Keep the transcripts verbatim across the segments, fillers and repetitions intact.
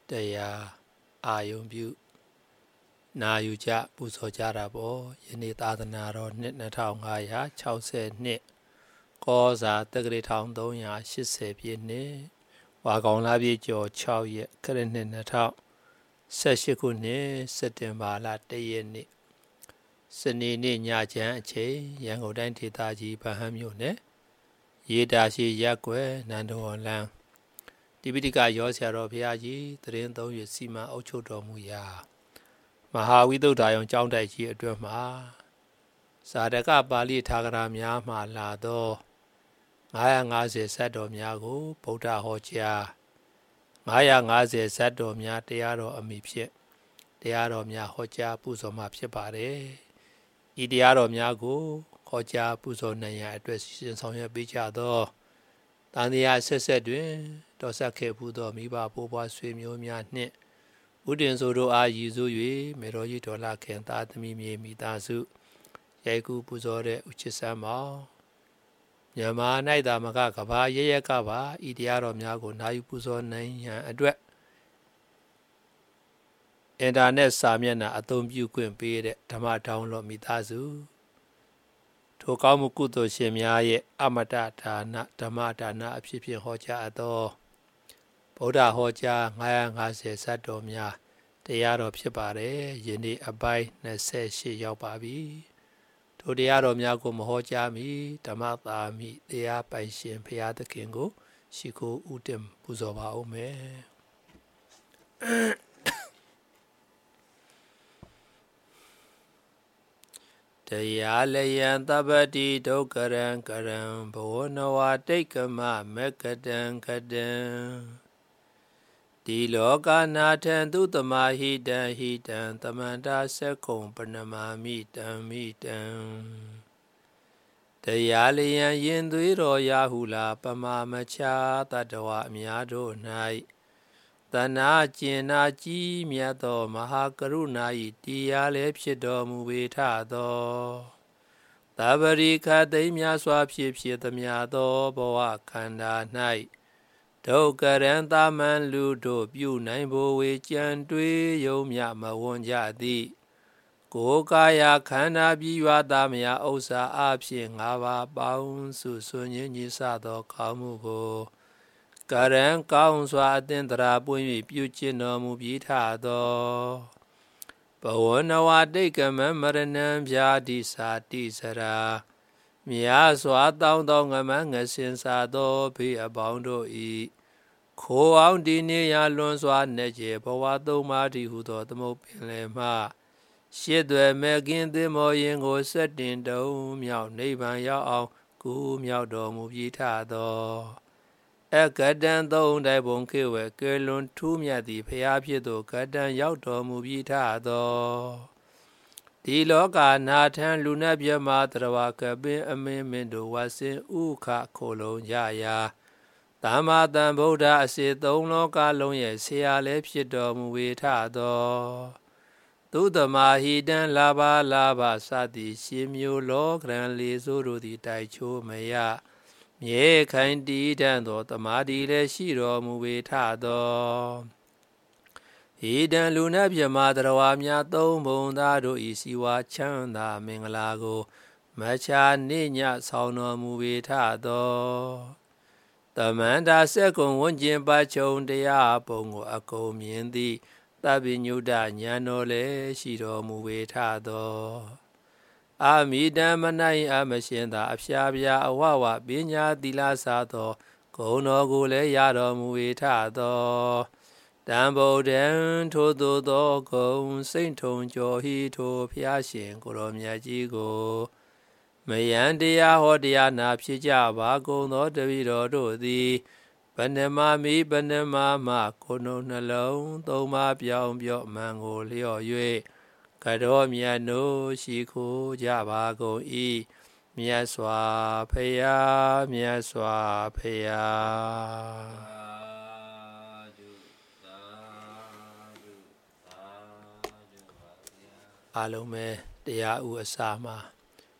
တရားအာယုံပြုနာယူကြပူဇော်ကြတာပေါ့ယနေ့သာသနာတော်နှစ်နှစ်ထောင်ငါးရာခြောက်ဆယ်နှစ်ကောဇာတက္ကရာတစ်သုံးရာရှစ်ဆယ်ပြည့်နှစ်ဝါကောင်လပြည့်ကျော်ခြောက်ရက်ခရစ်နှစ်နှစ်ထောင်ဆယ်ရှစ်ခုနှစ်စက်တင်ဘာလတစ်ရက်နေ့စနေနေ့ညချမ်းအချိန်ရန်ကုန်တိုင်းဒေသကြီးဗဟန်းမြို့နယ်ရေတာရှိရက်ကွယ်နန္ဒဝန်လန်းတိပိဋကရောဆရာတော်ဘုရားကြီးတရင်သုံးရစီမံအုပ်ချုပ်တော်မူရာမဟာဝိသုဒ္ဓါယုံကျောင်းတိုက်ကြီးအတွင်းမှာဇာတကပါဠိထာဂရများမှလာသောငါးရာငါးဆယ်ဇတ်တော်များကိုဗုဒ္ဓဟောကြားငါးရာငါးဆယ်ဇတ်တော်များတရားတော်အမိဖြင့်တရားတော်များဟောကြားပူဇော်မှဖြစ်ပါတယ်ဤတရားတော်များကိုဟောကြားပူဇော်နိုင်ရန်အတွက်စီစဉ်ဆောင်ရွက်ပေးကြသောတန်တရားဆက်ဆက်တွင်တော်ဆက်ခဲ့ဘူးသောမိဘဘိုးဘွားဆွေမျိုးများနှင့်ဥဒင်ဆိုတို့အားရည်စူး၍မေတော်ကြီးတော်လာခင်သားသမီးမြေမိသားစုရိုက်ကူပူဇော်တဲ့ဥချစ်ဆမ်းမောင်မြန်မာ၌သာမကကဘာရရကပါဤတရားတော်များကိုနာယူပူဇော်နိုင်ရန်အတွက်အင်တာနက်စာမျက်နှာအသုံးပြုခွင့်ပေးတဲ့ဓမ္မဒေါင်းလော့မိသားစုထိုကောင်းမှုကုသိုလ်ရှင်များရဲ့အမတဒါနဓမ္မဒါနအဖြစ်ဖြင့်ဟောကြားအပ်သောဗုဒ္ဓဟောကြားငါးရာငါးဆယ်ဇတ်တော်များတရားတော်ဖြစ်ပါတယ်ယနေ့အပိုင်းနှစ်ဆယ်ရှစ်ရောက်ပါပြီထိုတရားတော်များကိုမဟောကြားမီဓမ္မသာမိတရားပိုင်ရှင်ဘုရားသခင်ကိုရှိခိုးဥတည်ပူဇော်ပါဦးမယ်တရားလယံသဗ္ဗတိဒုက္ခရံကရံဘဝနဝတိတ်ကမမက္ကတံကတံဒီလောကနာထံသူတမဟိတံဟိတံသမန္တာသက္ကုံပနမာမိတံမိတံတရားလယံရင်သွေးတော်ရာဟုလာပမာမချာတတဝအများတို့၌တဏှာကျင်နာကြီးမြတ်သောမဟာကရုဏာ၏တရားလည်းဖြစ်တော်မူပေထသောသဗ္ဗရိခသိမ်းများစွာဖြစ်ဖြစ်သမျှသောဘဝခန္ဓာ၌ဒုက္ခရံတာမန်လူတို့ပြုနိုင်ဖို့ဝေကြံတွေးယုံမြမဝွန်ကြသည်ကိုယ်ကာယခန္ဓာပြီးရွာသားမြဥစ္စာအဖြစ်ငါးပါးပေါင်းစုဆွညင်းကြီးစသောကောင်းမှုကိုကရံကောင်းစွာအသင်္တရာပွင့်၍ပြုကျင့်တော်မူပြီးထသောဘဝနဝတိတ်ကမမရဏံဗျာတိစာတိစရာမြာစွာတောင်းသောငမငစင်စာသောဘေးအပေါင်းတို့၏ခိုးအောင်ဒီနေရလွန်စွာနေကျေဘဝသုံးပါးတည်းဟုသောသမုတ်ပင်လယ်မှရှစ်သွယ်မဲ့ကင်းသင်္ဘောရင်ကိုဆက်တင်တုံမြောက်နိဗ္ဗာန်ရောက်အောင်ကူမြောက်တော်မူပြီးထသောအကတံသုံးတိုင်ဘုံခေဝဲကဲလွန်ထူးမြတ်သည်ဖျားဖြစ်သောကတံရောက်တော်မူပြီးထသောဒီလောကနာထံလူနတ်မြမတရဝကပင်အမင်းမင်းတို့ဝဆင်ဥခခိုလုံးကြရာသမ္မာသမ္ဗုဒ္ဓအစေသုံးလောကလုံးရဲ့ဆရာလည်းဖြစ်တော်မူဝေထသောသုတမဟိတံလာဘလာဘစသည်ရှင်မျိုးလောကရန်လေးစိုးတို့သည်တိုက်ချိုးမရမြေခိုင်တီးတန်သောတမာတိလည်းရှိတော်မူဝေထသောဟိတံလူနတ်မြမတရဝါများသုံးဘုံသားတို့ဤစီဝါချမ်းသာမင်္ဂလာကိုမချာနေညဆောင်တော်မူဝေထသောသမန္တာစက္ကုံဝဉ္ကျင်ပါချုံတရားပုံကိုအကုန်မြင်သည်သဗ္ဗညုတဉာဏ်တော်လည်းရှိတော်မူဝေထသောအာမိတံမနိုင်အမရှင်သာအဖျားပြာအဝဝပညာသီလစားသောဂုဏ်တော်ကိုလည်းရတော်မူဝေထသောတံဗုဒ္ဓံထိုသို့သောဂုံစိတ်ထုံကျော်ဟိထိုဖျားရှင်ကိုရောမြတ်ကြီးကိုမယံတရားဟောတရားနာဖြစ်ကြပါကုန်သောတပည့်တော်တို့သည်ဗန္ဓမာမိဗန္ဓမာမကိုယ်နှုတ်နှလုံးသုံးပါးပြောင်းပြော့မှန်ကိုလျော့၍ကတော်မြတ်တို့ရှိခိုးကြပါကုန်၏မြတ်စွာဘုရားမြတ်စွာဘုရားအားလုံးပဲတရားဥအစာမှာ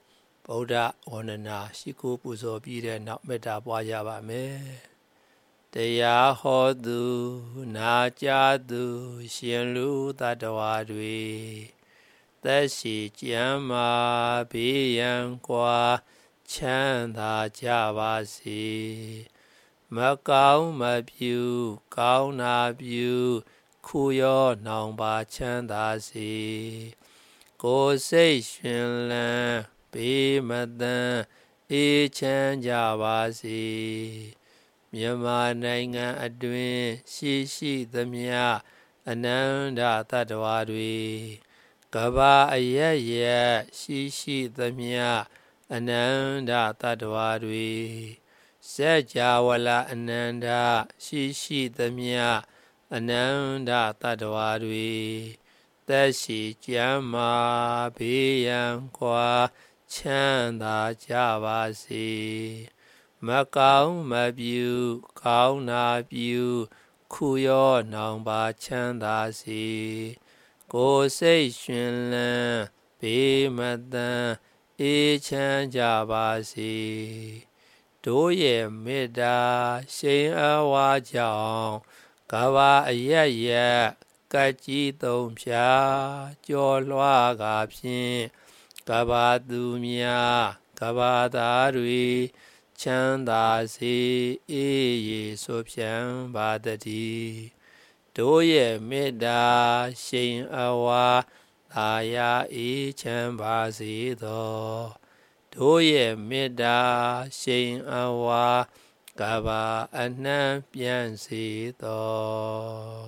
ဗုဒ္ဓဝန္ဒနာရှိခိုးပူဇော်ပြီးတဲ့နောက်မေတ္တာပွားကြပါမယ်တတရားဟောသူနာကြားသူရှင်လူတတ္တဝါတွေသက်ရှိကျမ်းမာဘေးရန်ကွာချမ်းသာကြပါစေမကောင်းမပြုကောင်းနာပြုခုရောနှောင်ပါချမ်းသာစေကိုယ်စိတ်ရှင်လန်းဘေးမသန်းအေးချမ်းကြပါစေမြန်မာနိုင်ငံအတွင်းရှိရှိသမျှအနန္တတတ္တဝါတွေကမ္ဘာအရပ်ရပ်ရှိရှိသမျှအနန္တတတ္တဝါတွေစัจ java လာအနန္တရှိရှိသမျှအနန္တတတ္တဝါတွေသက်ရှိကျမ်းမာဘေးရန်ကွာချမ်းသာကြပါစေမကောင်းမပြုကောင်းနာပြုခုရောနှောင်ပါချမ်းသာစေကိုယ်စိတ်ရှင်လန်းဘေးမသန်းအေးချမ်းကြပါစေတို့ရဲ့မေတ္တာရှိန်အဝါကြောင့်ကမ္ဘာအရပ်ရပ်ကကြီးသုံးဖြာကြော်လွှားကားဖြင့်ကမ္ဘာသူများကမ္ဘာသားတွေချမ်းသာစေအေးရည်ဆိုဖြံပါတည်းတို့ရဲ့မေတ္တာရှိန်အဝါသာယာအေးချမ်းပါစေသောတို့ရဲ့မေတ္တာရှိန်အဝါကမ္ဘာအနှံ့ပြန့်စေသော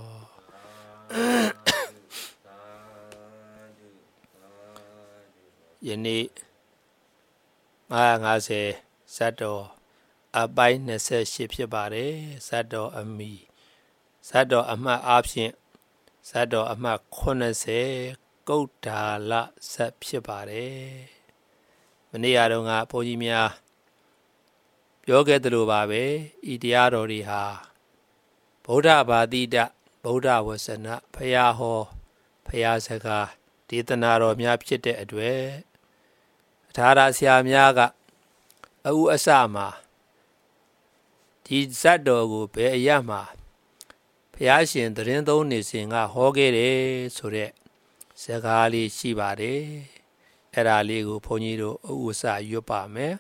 ယနေ့ငါး၅၀ဇတ်တော်အပိုင်း၂၈ဖြစ်ပါတယ်ဇတ်တော်အမီဇတ်တော်အမှတ်အားဖြင့်ဇတ်တော်အမှတ်၇၀ကုဋ္ဌာလဇတ်ဖြစ်ပါတယ်မနေ့ကတုန်းကဘုန်းကြီးများပြောခဲ့သလိုပါပဲဤတရားတော်တွေဟာဗုဒ္ဓဘာတိတဗုဒ္ဓဝဆနဖရာဟောဖရာစကားဒေသနာတော်များဖြစ်တဲ့အတွက်အထာရဆရာများကအဥအစမှာဒီဇတ်တော်ကိုဘယ်အရမှာဘုရားရှင်သရင်သုံးနေစဉ်ကဟောခဲ့တယ်ဆိုတဲ့စကားလေးရှိပါတယ်အဲ့ဒါလေးကိုဘုန်းကြီးတို့ဥဥစရွတ်ပါမယ်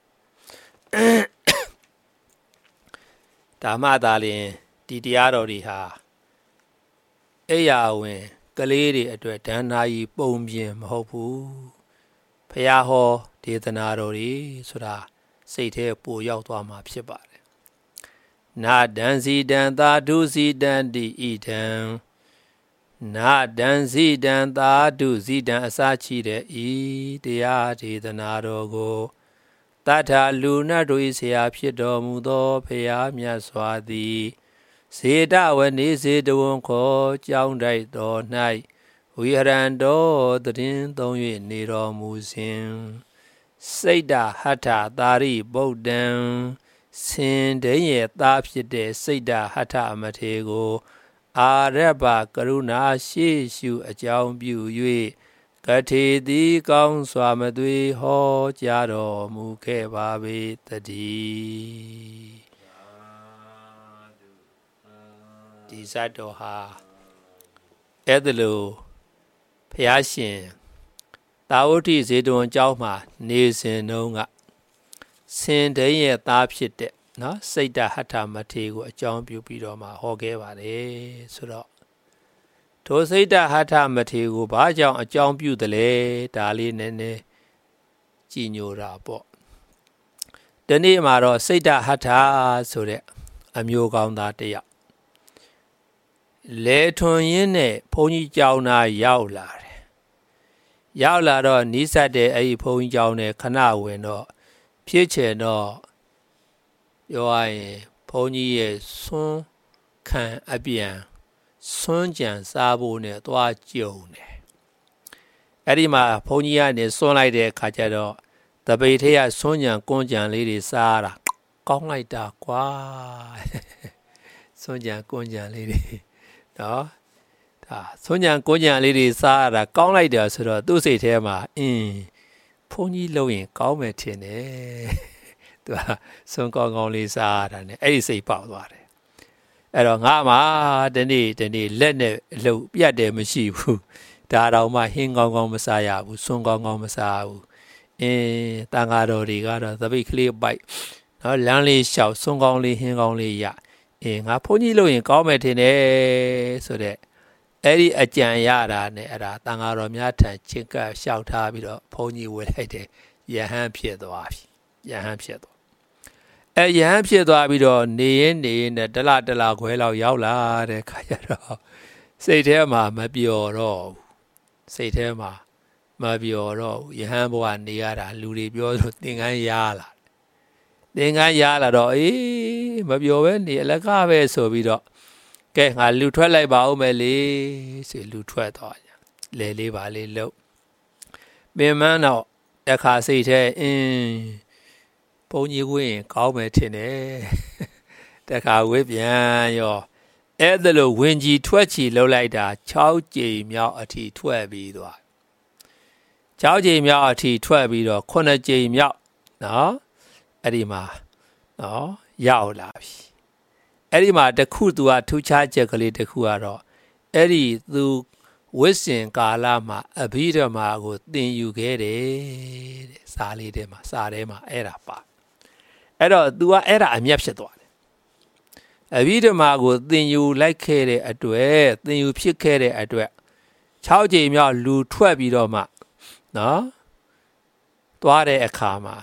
ဓမ္မသာလင်ဒီတရားတော်တွေဟာအိယာဝင်ကလေးတွေအတွက်ဒဏ္ဍာရီပုံပြင်မဟုတ်ဘူးဖရာဟောဒေသနာတော်တွေဆိုတာစိတ်ထဲပိုရောက်သွားမှာဖြစ်ပါတယ်နာဒံစီတံသာဓုစီတံတိဣဒံနာဒံစီတံသာဓုစီတံအစရှိတဲ့ဤတရားဒေသနာတော်ကိုတထာလူနတ်တို့၏ဆရာဖြစ်တော်မူသောဖရာမြတ်စွာသည်စေတဝနေစေတဝံခောကြောင်းတိုက်တော်၌ဝိဟရံတော်တည်င်းသုံး၍နေတော်မူစဉ်စိတ်တဟထသာရိဗုဒ္ဓံစင်တည်းရဲ့သားဖြစ်တဲ့စိတ်တဟထအမထေကိုအာရဗကရုဏာရှိရှုအကြောင်းပြု၍ကထေတိကောင်းစွာမသွေဟောကြားတော်မူခဲ့ပါပေတည်းဒီဇတ်တော်ဟာအဲ့ဒါလို့ဘုရားရှင်တာဝတိဇေတဝန်ကျောင်းမှာနေစဉ်တုန်းကစင်တည်းရဲ့သားဖြစ်တဲ့နော်စိတ်တဟထမထေကိုအကြောင်းပြုပြီးတော့မှဟောခဲ့ပါတယ်ဆိုတော့ထိုစိတ်တဟထမထေကိုဘာကြောင့်အကြောင်းပြုတယ်လဲဒါလေးနည်းနည်းကြည်ညိုတာပေါ့ဒီနေ့မှာတော့စိတ်တဟထဆိုတဲ့အမျိုးကောင်းသားတစ်ယောက်လေထွန်ရင်းနဲ့ဘုန်းကြီးကျောင်းသားရောက်လာတယ်ရောက်လာတော့နီးစပ်တဲ့အဲ့ဒီဘုန်းကြီးကျောင်းနဲ့ခဏဝင်တော့ဖြစ်ချင်တော့ပြောရရင်ဘုန်းကြီးရဲ့ဆွန်းခံအပြန်ဆွန်းကြံစားဖို့နဲ့သွားကြုံတယ်အဲ့ဒီမှာဘုန်းကြီးကနေဆွန်းလိုက်တဲ့အခါကျတော့တပိတ်ထဲကဆွန်းကြံကွန်းကြံလေးတွေစားတာကောင်းလိုက်တာကွာဆွန်းကြံကွန်းကြံလေးတွေနော်ဒါဆွန်းကြံကွန်းကြံလေးတွေစားရတာကောင်းလိုက်တယ်ဆိုတော့သူ့စိတ်ထဲမှာအင်းဘုန်းကြီးလုံးရင်ကောင်းမယ်ထင်တယ်သူကဆွန်းကောင်းကောင်းလေးစားရတာနဲ့အဲ့ဒီစိတ်ပေါက်သွားတယ်အဲ့တော့ငါမှတနေ့တနေ့လက်နဲ့လှုပ်ပြတ်တယ်မရှိဘူးဒါတော့မှဟင်းကောင်းကောင်းမစားရဘူးစွန်းကောင်းကောင်းမစားဘူးအင်းတန်ဃာတော်တွေကတော့သပိတ်ကလေးပိုက်နော်လမ်းလေးလျှောက်စွန်းကောင်းလေးဟင်းကောင်းလေးရအင်းငါဘုန်းကြီးလို့ရင်ကောင်းမယ်ထင်တယ်ဆိုတဲ့အဲ့ဒီအကြံရတာနဲ့အဲ့ဒါတန်ဃာတော်များထံချင်းကပ်လျှောက်ထားပြီးတော့ဘုန်းကြီးဝေလိုက်တယ်ယဟန်ဖြစ်သွားပြီယဟန်ဖြစ်သွားအဲယဟန်ဖြစ်သွားပြီးတော့နေရင်နေရင်နဲ့တလတလခွဲလောက်ရောက်လာတဲ့ခါကျတော့စိတ်ထဲမှာမပျော်တော့ဘူးစိတ်ထဲမှာမပျော်တော့ဘူးယဟန်ဘဝနေရတာလူတွေပြောလို့သင်္ကန်းရလာသင်္ကန်းရလာတော့အေးမပျော်ပဲနေအလကားပဲဆိုပြီးတော့ကဲငါလူထွက်လိုက်ပါဦးမယ်လေဆိုလူထွက်သွားကြလဲလေးပါလေးလို့ပင်မန်းတော့အခါစိတ်ထဲအင်းဘုန်းကြီးဝင်ကောင်းမယ်ထင်တယ်တခါဝိပြန်ရောအဲ့ဒါလို့ဝင်ကြီးထွက်ချီလှုပ်လိုက်တာ၆ကြိမ်မြောက်အထိထွက်ပြီးသွား၆ကြိမ်မြောက်အထိထွက်ပြီးတော့ခုနှစ်ကြိမ်မြောက်နော်အဲ့ဒီမှာနော်ရောက်လာပြီအဲ့ဒီမှာတခုသူကထူးခြားချက်ကလေးတခုကတော့အဲ့ဒီသူဝိစင်ကာလမှာအဘိဓမ္မာကိုသင်ယူခဲ့တယ်တဲ့စာလေးထဲမှာစာထဲမှာအဲ့ဒါပါအဲ့တော့ तू ကအဲ့ဒါအမျက်ဖြစ်သွားတယ်အဘိဓမ္မာကိုသင်ယူလိုက်ခဲ့တဲ့အတွက်သင်ယူဖြစ်ခဲ့တဲ့အတွက်၆ကြိမ်မြောက်လူထွက်ပြီးတော့မှနော်သွားတဲ့အခါမှာ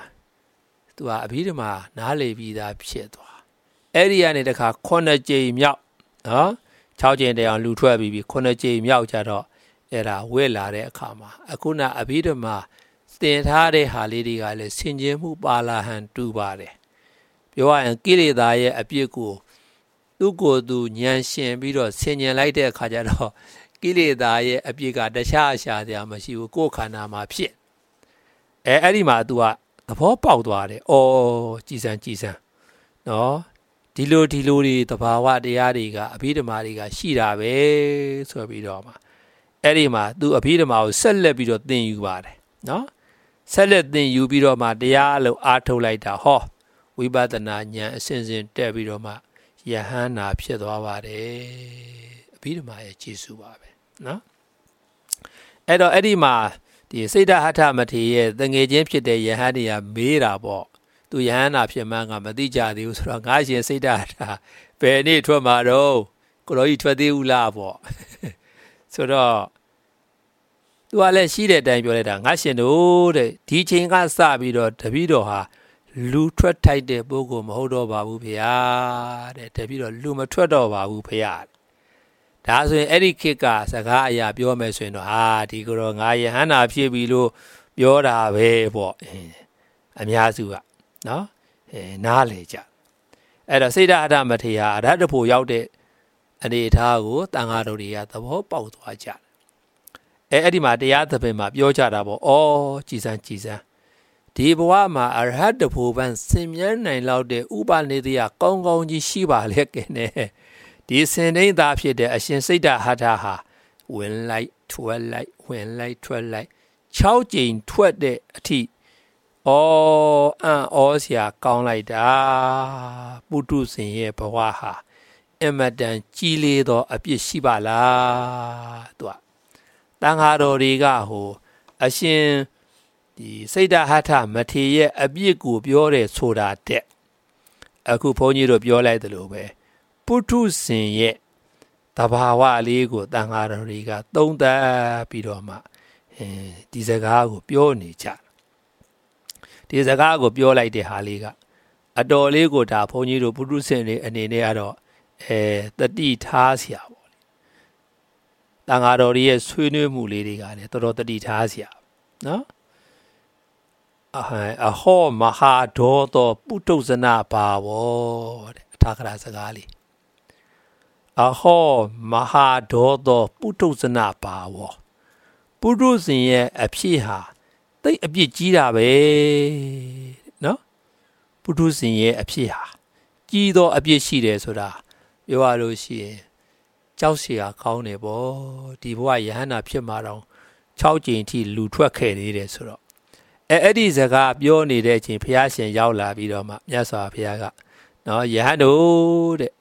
तू ကအဘိဓမ္မာနားလေပြီးသားဖြစ်သွားအဲ့ဒီကနေတခါခုနှစ်ကြိမ်မြောက်နော်၆ကြိမ်တည်းအောင်လူထွက်ပြီးပြီခုနှစ်ကြိမ်မြောက်ကြတော့အဲ့ဒါဝဲလာတဲ့အခါမှာအခုနအဘိဓမ္မာသင်ထားတဲ့ဟာလေးတွေကလည်းဆင်ခြင်မှုပါလာဟန်တူပါတယ်ပြောရရင်ကိလေသာရဲ့အပြစ်ကိုသူ့ကိုယ်သူဉာဏ်ရှင်ပြီးတော့ဆင်ញင်လိုက်တဲ့အခါကျတော့ကိလေသာရဲ့အပြစ်ကတခြားရှာစရာမရှိဘူးကိုယ်ခန္ဓာမှာဖြစ်အဲအဲ့ဒီမှာ तू ကသဘောပေါက်သွားတယ်။အော်ကြည်စံကြည်စံနော်ဒီလိုဒီလိုတွေသဘာဝတရားတွေကအဘိဓမ္မာတွေကရှိတာပဲဆိုပြီးတော့မှအဲ့ဒီမှာ तू အဘိဓမ္မာကိုဆက်လက်ပြီးတော့သင်ယူပါတယ်နော်ဆက်လက်သင်ယူပြီးတော့မှတရားလို့အားထုတ်လိုက်တာဟောဝိပဿနာဉာဏ်အစဉ်စဉ်တက်ပြီးတော့မှယဟန္တာဖြစ်သွားပါတယ်အဘိဓမ္မာရဲ့ကျေစုပါပဲနော်အဲ့တော့အဲ့ဒီမှာဒီစိတ်ဓာဟထမထေရရဲ့တငယ်ချင်းဖြစ်တဲ့ယဟန်တွေကမေးတာပေါ့သူယဟန္တာဖြစ်မှန်းကမသိကြသေးဘူးဆိုတော့ငါရှင်စိတ်ဓာဟထဘယ်နေ့ထွက်မှာတော့ကိုတော်ကြီးထွက်သေးဘူးလားပေါ့ဆိုတော့သူကလည်းရှိတဲ့အတိုင်းပြောလိုက်တာငါရှင်တို့တဲ့ဒီချိန်ကစပြီးတော့တပည့်တော်ဟာလူထွက်ထိုက်တဲ့ပုဂ္ဂိုလ်မဟုတ်တော့ပါဘူးဖေဟာတဲ့တပည့်တော်လူမထွက်တော့ပါဘူးဖေဟာဒါဆိုရင်အဲ့ဒီခေတ်ကစကားအရာပြောမယ်ဆိုရင်တော့ဟာဒီကတော့ငါယဟန္တာဖြစ်ပြီလို့ပြောတာပဲပေါ့အများစုကနော်အဲနားလေကြအဲ့တော့စိတ်ဓာတ်မထေရအရဟတဖို့ရောက်တဲ့အနေအထားကိုတန်ဃာတော်တွေကသဘောပေါက်သွားကြတယ်အဲအဲ့ဒီမှာတရားသဖြင့်မှာပြောကြတာပေါ့ဩကြည်စံကြည်စံဒီဘဝမှာအရဟတဖို့ပန်းစင်မြန်းနိုင်လောက်တဲ့ဥပနိဒေယကောင်းကောင်းကြီးရှိပါလေကဲနဲ့ဒီစင်တိန်သားဖြစ်တဲ့အရှင်စိတ်ဓာဟထဟာဝင်လိုက်ထွက်လိုက်ဝင်လိုက်ထွက်လိုက်၆ကြိမ်ထွက်တဲ့အထိဩအံ့ဩစရာကောင်းလိုက်တာပုထုဇဉ်ရဲ့ဘဝဟာအမတန်ကြီးလေးသောအပြစ်ရှိပါလားသူကတန်ဃာတော်တွေကဟိုအရှင်ဒီစိတ်ဓာဟထမထေရရဲ့အပြစ်ကိုပြောတယ်ဆိုတာတဲ့အခုဘုန်းကြီးတို့ပြောလိုက်သလိုပဲပုထုဇဉ်ရဲ့တဘာဝလေးကိုတန်ဃာတော်တွေကသုံးသပ်ပြီးတော့မှအဲဒီစကားကိုပြောနေကြဒီစကားကိုပြောလိုက်တဲ့ဟာလေးကအတော်လေးကိုဒါဘုန်းကြီးတို့ပုထုဇဉ်တွေအနေနဲ့ကတော့အဲတတိထားเสียပေါ့လေတန်ဃာတော်တွေရဲ့ဆွေးနွေးမှုလေးတွေကလည်းတော်တော်တတိထားเสียနော်အဟံအဟောမဟာဒေါသောပုထုဇနဘာဝတဲ့အထာခရစကားလေးအဟောမဟာဒေါသောပုထုဇနဘာဝပုထုဇဉ်ရဲ့အဖြစ်ဟာတိတ်အပြစ်ကြီးတာပဲနော်ပုထုဇဉ်ရဲ့အဖြစ်ဟာကြီးသောအပြစ်ရှိတယ်ဆိုတာပြောရလို့ရှိရင်ကြောက်เสียကောင်းတယ်ပေါ့ဒီဘဝယဟန္တာဖြစ်မှာတော့၆ကြိမ်ထိလူထွက်ခဲ့နေတယ်ဆိုတော့အဲအဲ့ဒီစကားပြောနေတဲ့အချိန်ဘုရားရှင်ရောက်လာပြီးတော့မှမြတ်စွာဘုရားကနော်ယဟန်တို့တဲ့ပ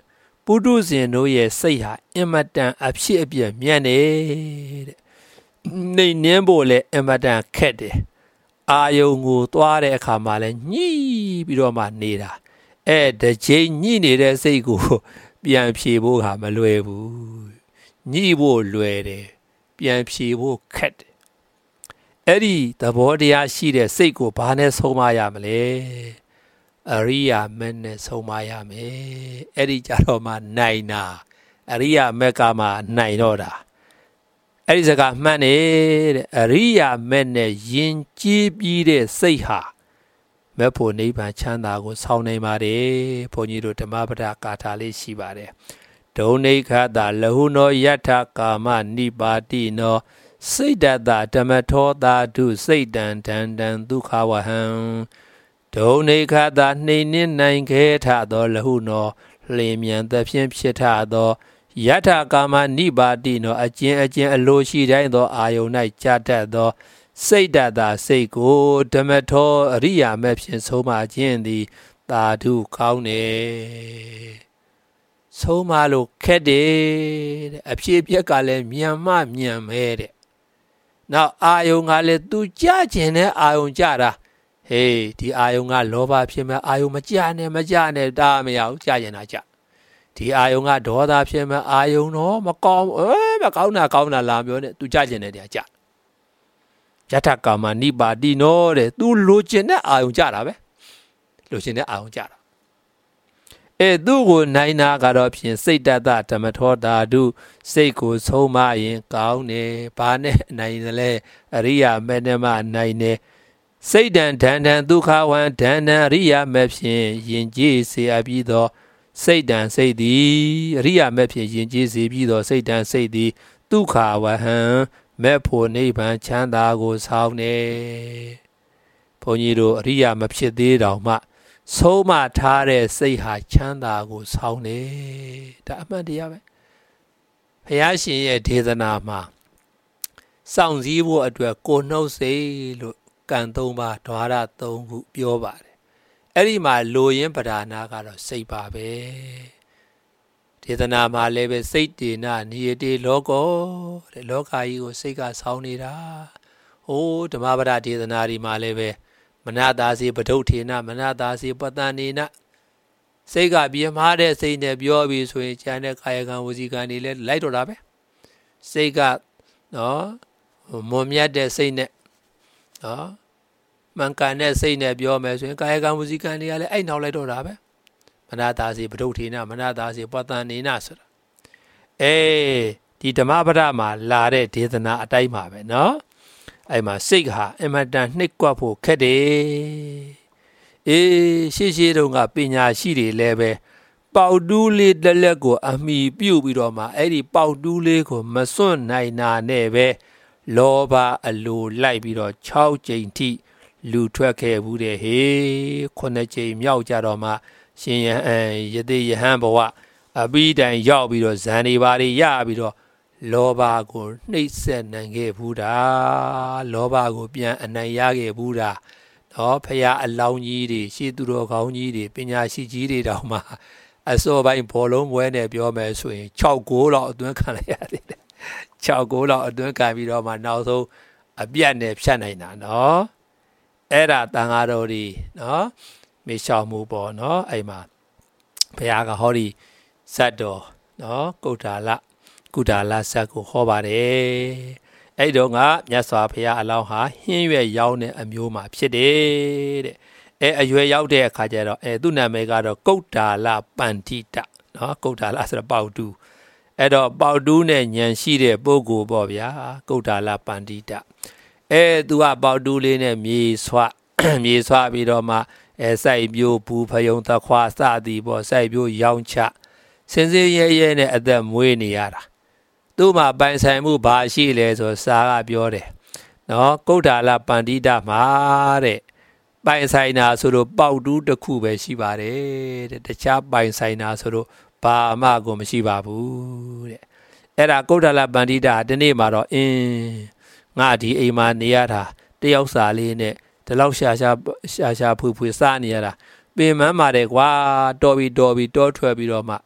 ပုထုဇဉ်တို့ရဲ့စိတ်ဟာအင်မတန်အဖြစ်အပျက်မြတ်နေတဲ့နှိမ်နှင်းဖို့လည်းအင်မတန်ခက်တယ်အာယုံကိုသွားတဲ့အခါမှာလည်းညှိပြီးတော့မှနေတာအဲတကြိမ်ညှိနေတဲ့စိတ်ကိုပြန်ဖြေဖို့ဟာမလွယ်ဘူးညှိဖို့လွယ်တယ်ပြန်ဖြေဖို့ခက်တယ်အဲ့ဒီသဘောတရားရှိတဲ့စိတ်ကိုဘာနဲ့ဆုံးမရမလဲအရိယာမက်နဲ့ဆုံးမရမယ်အဲ့ဒီကြတော့မှနိုင်တာအရိယာမက်ကမှနိုင်တော့တာအဲ့ဒီစကားမှန်နေတဲ့အရိယာမက်နဲ့ယဉ်ကျေးပြီးတဲ့စိတ်ဟာမက်ဖို့နိဗ္ဗာန်ချမ်းသာကိုဆောင်နိုင်ပါတယ်ဘုန်းကြီးတို့ဓမ္မပဒကာထာလေးရှိပါတယ်ဒုနေခတာလဟုနောယထကာမနိပါတိနောစိတ်တတဓမ္မထောတာတုစိတ်တံဒန္တံဒုက္ခဝဟံဒုနေခတာနှိမ့်နှင်းနိုင်ခဲ့ထသောလဟုနောလျင်မြန်သဖြင့်ဖြစ်ထသောယထကာမနိပါတိနောအကျဉ်အကျဉ်အလိုရှိတိုင်းသောအာယုန်၌ကြာတတ်သောစိတ်တတစိတ်ကိုဓမ္မထောအရိယာမဲ့ဖြင့်ဆုံးမခြင်းသည်သာဓုကောင်းတယ်ဆုံးမလို့ခက်တယ်တဲ့အဖြစ်အပျက်ကလည်းမြန်မှမြန်မဲတဲ့နောက်အာယုံကလည်းသူကြကျင်တဲ့အာယုံကြတာဟေးဒီအာယုံကလောဘဖြစ်မဲ့အာယုံမကြနဲ့မကြနဲ့တားမရဘူးကြကျင်တာကြဒီအာယုံကဒေါသဖြစ်မဲ့အာယုံတော့မကောင်းအဲမကောင်းတာကောင်းတာလာပြောနဲ့သူကြကျင်တဲ့တရားကြယထကာမနိပါတိနောတဲ့သူလိုချင်တဲ့အာယုံကြတာပဲလိုချင်တဲ့အာယုံကြတာအဲသူ့ကိုနိုင်နာကတော့ဖြင့်စိတ်တတဓမ္မထောတာတုစိတ်ကိုဆုံးမရင်ကောင်းတယ်ဘာနဲ့နိုင်တယ်လဲအရိယာမေတ္တမနိုင်တယ်စိတ်တံဒန္တံဒုက္ခဝံဒန္တံအရိယာမေဖြင့်ယဉ်ကျေးစေအပ်ပြီးသောစိတ်တံစိတ်သည်အရိယာမေဖြင့်ယဉ်ကျေးစေပြီးသောစိတ်တံစိတ်သည်ဒုက္ခဝဟံမဲ့ဖို့နိဗ္ဗာန်ချမ်းသာကိုဆောင်နေဘုန်းကြီးတို့အရိယာမဖြစ်သေးတောင်မှဆုံးမထားတဲ့စိတ်ဟာချမ်းသာကိုဆောင်နေဒါအမှန်တရားပဲဘုရားရှင်ရဲ့ဒေသနာမှာစောင့်စည်းဖို့အတွက်ကိုနှုတ်စိတ်လို့ကံသုံးပါးဓဝါရသုံးခုပြောပါတယ်အဲ့ဒီမှာလိုရင်းပဓာနာကတော့စိတ်ပါပဲဒေသနာမှာလည်းပဲစိတ်တေနနိယတေလောကောတဲ့လောကကြီးကိုစိတ်ကဆောင်းနေတာဟိုးဓမ္မပဒဒေသနာဒီမှာလည်းပဲမနတာစီပဒုဋ္ဌေနမနတာစီပတန်နေနစိတ်ကပြင်းမာတဲ့စိတ်နဲ့ပြောပြီးဆိုရင်ကျန်တဲ့ကာယကံဝစီကံတွေလည်းလိုက်တော့တာပဲစိတ်ကနော်မွန်မြတ်တဲ့စိတ်နဲ့နော်မှန်ကန်တဲ့စိတ်နဲ့ပြောမယ်ဆိုရင်ကာယကံဝစီကံတွေကလည်းအဲ့နောက်လိုက်တော့တာပဲမနတာစီပဒုဋ္ဌေနမနတာစီပတန်နေနဆိုတာအေးဒီဓမ္မပဒမှာလာတဲ့ဒေသနာအတိုင်းပါပဲနော်အဲ့မှာစိတ်ဟာအမတန်နှိပ်ကွက်ဖို့ခက်တယ်အေးရှေ့ရှေ့တုန်းကပညာရှိတွေလည်းပဲပေါက်တူးလေးတစ်လက်ကိုအမိပြုတ်ပြီးတော့မှအဲ့ဒီပေါက်တူးလေးကိုမစွန့်နိုင်တာနဲ့ပဲလောဘအလိုလိုက်ပြီးတော့၆ကြိမ်ထိလူထွက်ခဲ့ဘူးတဲ့ဟေးခုနှစ်ကြိမ်မြောက်ကြတော့မှရှင်ယဟန်ယတိယဟန်ဘဝအပိတိုင်ရောက်ပြီးတော့ဇန်နေပါတွေရပြီးတော့လောဘကိုနှိပ်စက်နိုင်ခဲ့ဘူးတာလောဘကိုပြန်အနိုင်ရခဲ့ဘူးတာနော်ဖရာအလောင်းကြီးတွေရှေးသူတော်ကောင်းကြီးတွေပညာရှိကြီးတွေတောင်မှအစောပိုင်းဘောလုံးပွဲနဲ့ပြောမယ်ဆိုရင်၆ဂိုးလောက်အတွင်းခံလိုက်ရသေးတယ်၆ဂိုးလောက်အတွင်းခံပြီးတော့မှနောက်ဆုံးအပြတ်နဲ့ဖြတ်နိုင်တာနော်အဲ့ဒါတန်ဃာတော်တွေနော်မေရှောင်မှုပေါ့နော်အဲ့မှာဘုရားကဟောဒီဇတ်တော်နော်ကုဋ္ဌာလကုဋ္ဌာလဇတ်ကိုဟောပါတယ်အဲ့တော့ကမြတ်စွာဘုရားအလောင်းဟာဟင်းရွက်ရောင်းတဲ့အမျိုးမှာဖြစ်တယ်တဲ့အဲအရွယ်ရောက်တဲ့အခါကျတော့အဲသူ့နာမည်ကတော့ကုဋ္ဌာလပန္တိတနော်ကုဋ္ဌာလဆိုတော့ပေါတူအဲ့တော့ပေါတူနဲ့ဉာဏ်ရှိတဲ့ပုဂ္ဂိုလ်ပေါ့ဗျာကုဋ္ဌာလပန္တိတအဲသူကပေါတူလေးနဲ့မြေဆွမြေဆွပြီးတော့မှအဲစိုက်ပြိုးဘူးဖယုံသခွာစသည်ပေါ့စိုက်ပြိုးရောင်းချစင်စင်ရဲရဲနဲ့အသက်မွေးနေရတာသူ့မှာပိုင်ဆိုင်မှုဘာရှိလဲဆိုစာကပြောတယ်နော်ကုဋ္ဌာလပန္တိတမှာတဲ့ပိုင်ဆိုင်တာဆိုတော့ပေါတူးတစ်ခုပဲရှိပါတယ်တဲ့တခြားပိုင်ဆိုင်တာဆိုတော့ဘာမှကိုမရှိပါဘူးတဲ့အဲ့ဒါကုဋ္ဌာလပန္တိတဒီနေ့မှာတော့အင်းငါဒီအိမ်မှာနေရတာတယောက်စာလေးနဲ့ဒီလောက်ရှာရှာရှာရှာဖွေဖွေစနေရတာပင်မန်းပါတယ်ကွာတော်ပြီတော်ပြီတောထွက်ပြီးတော့မှ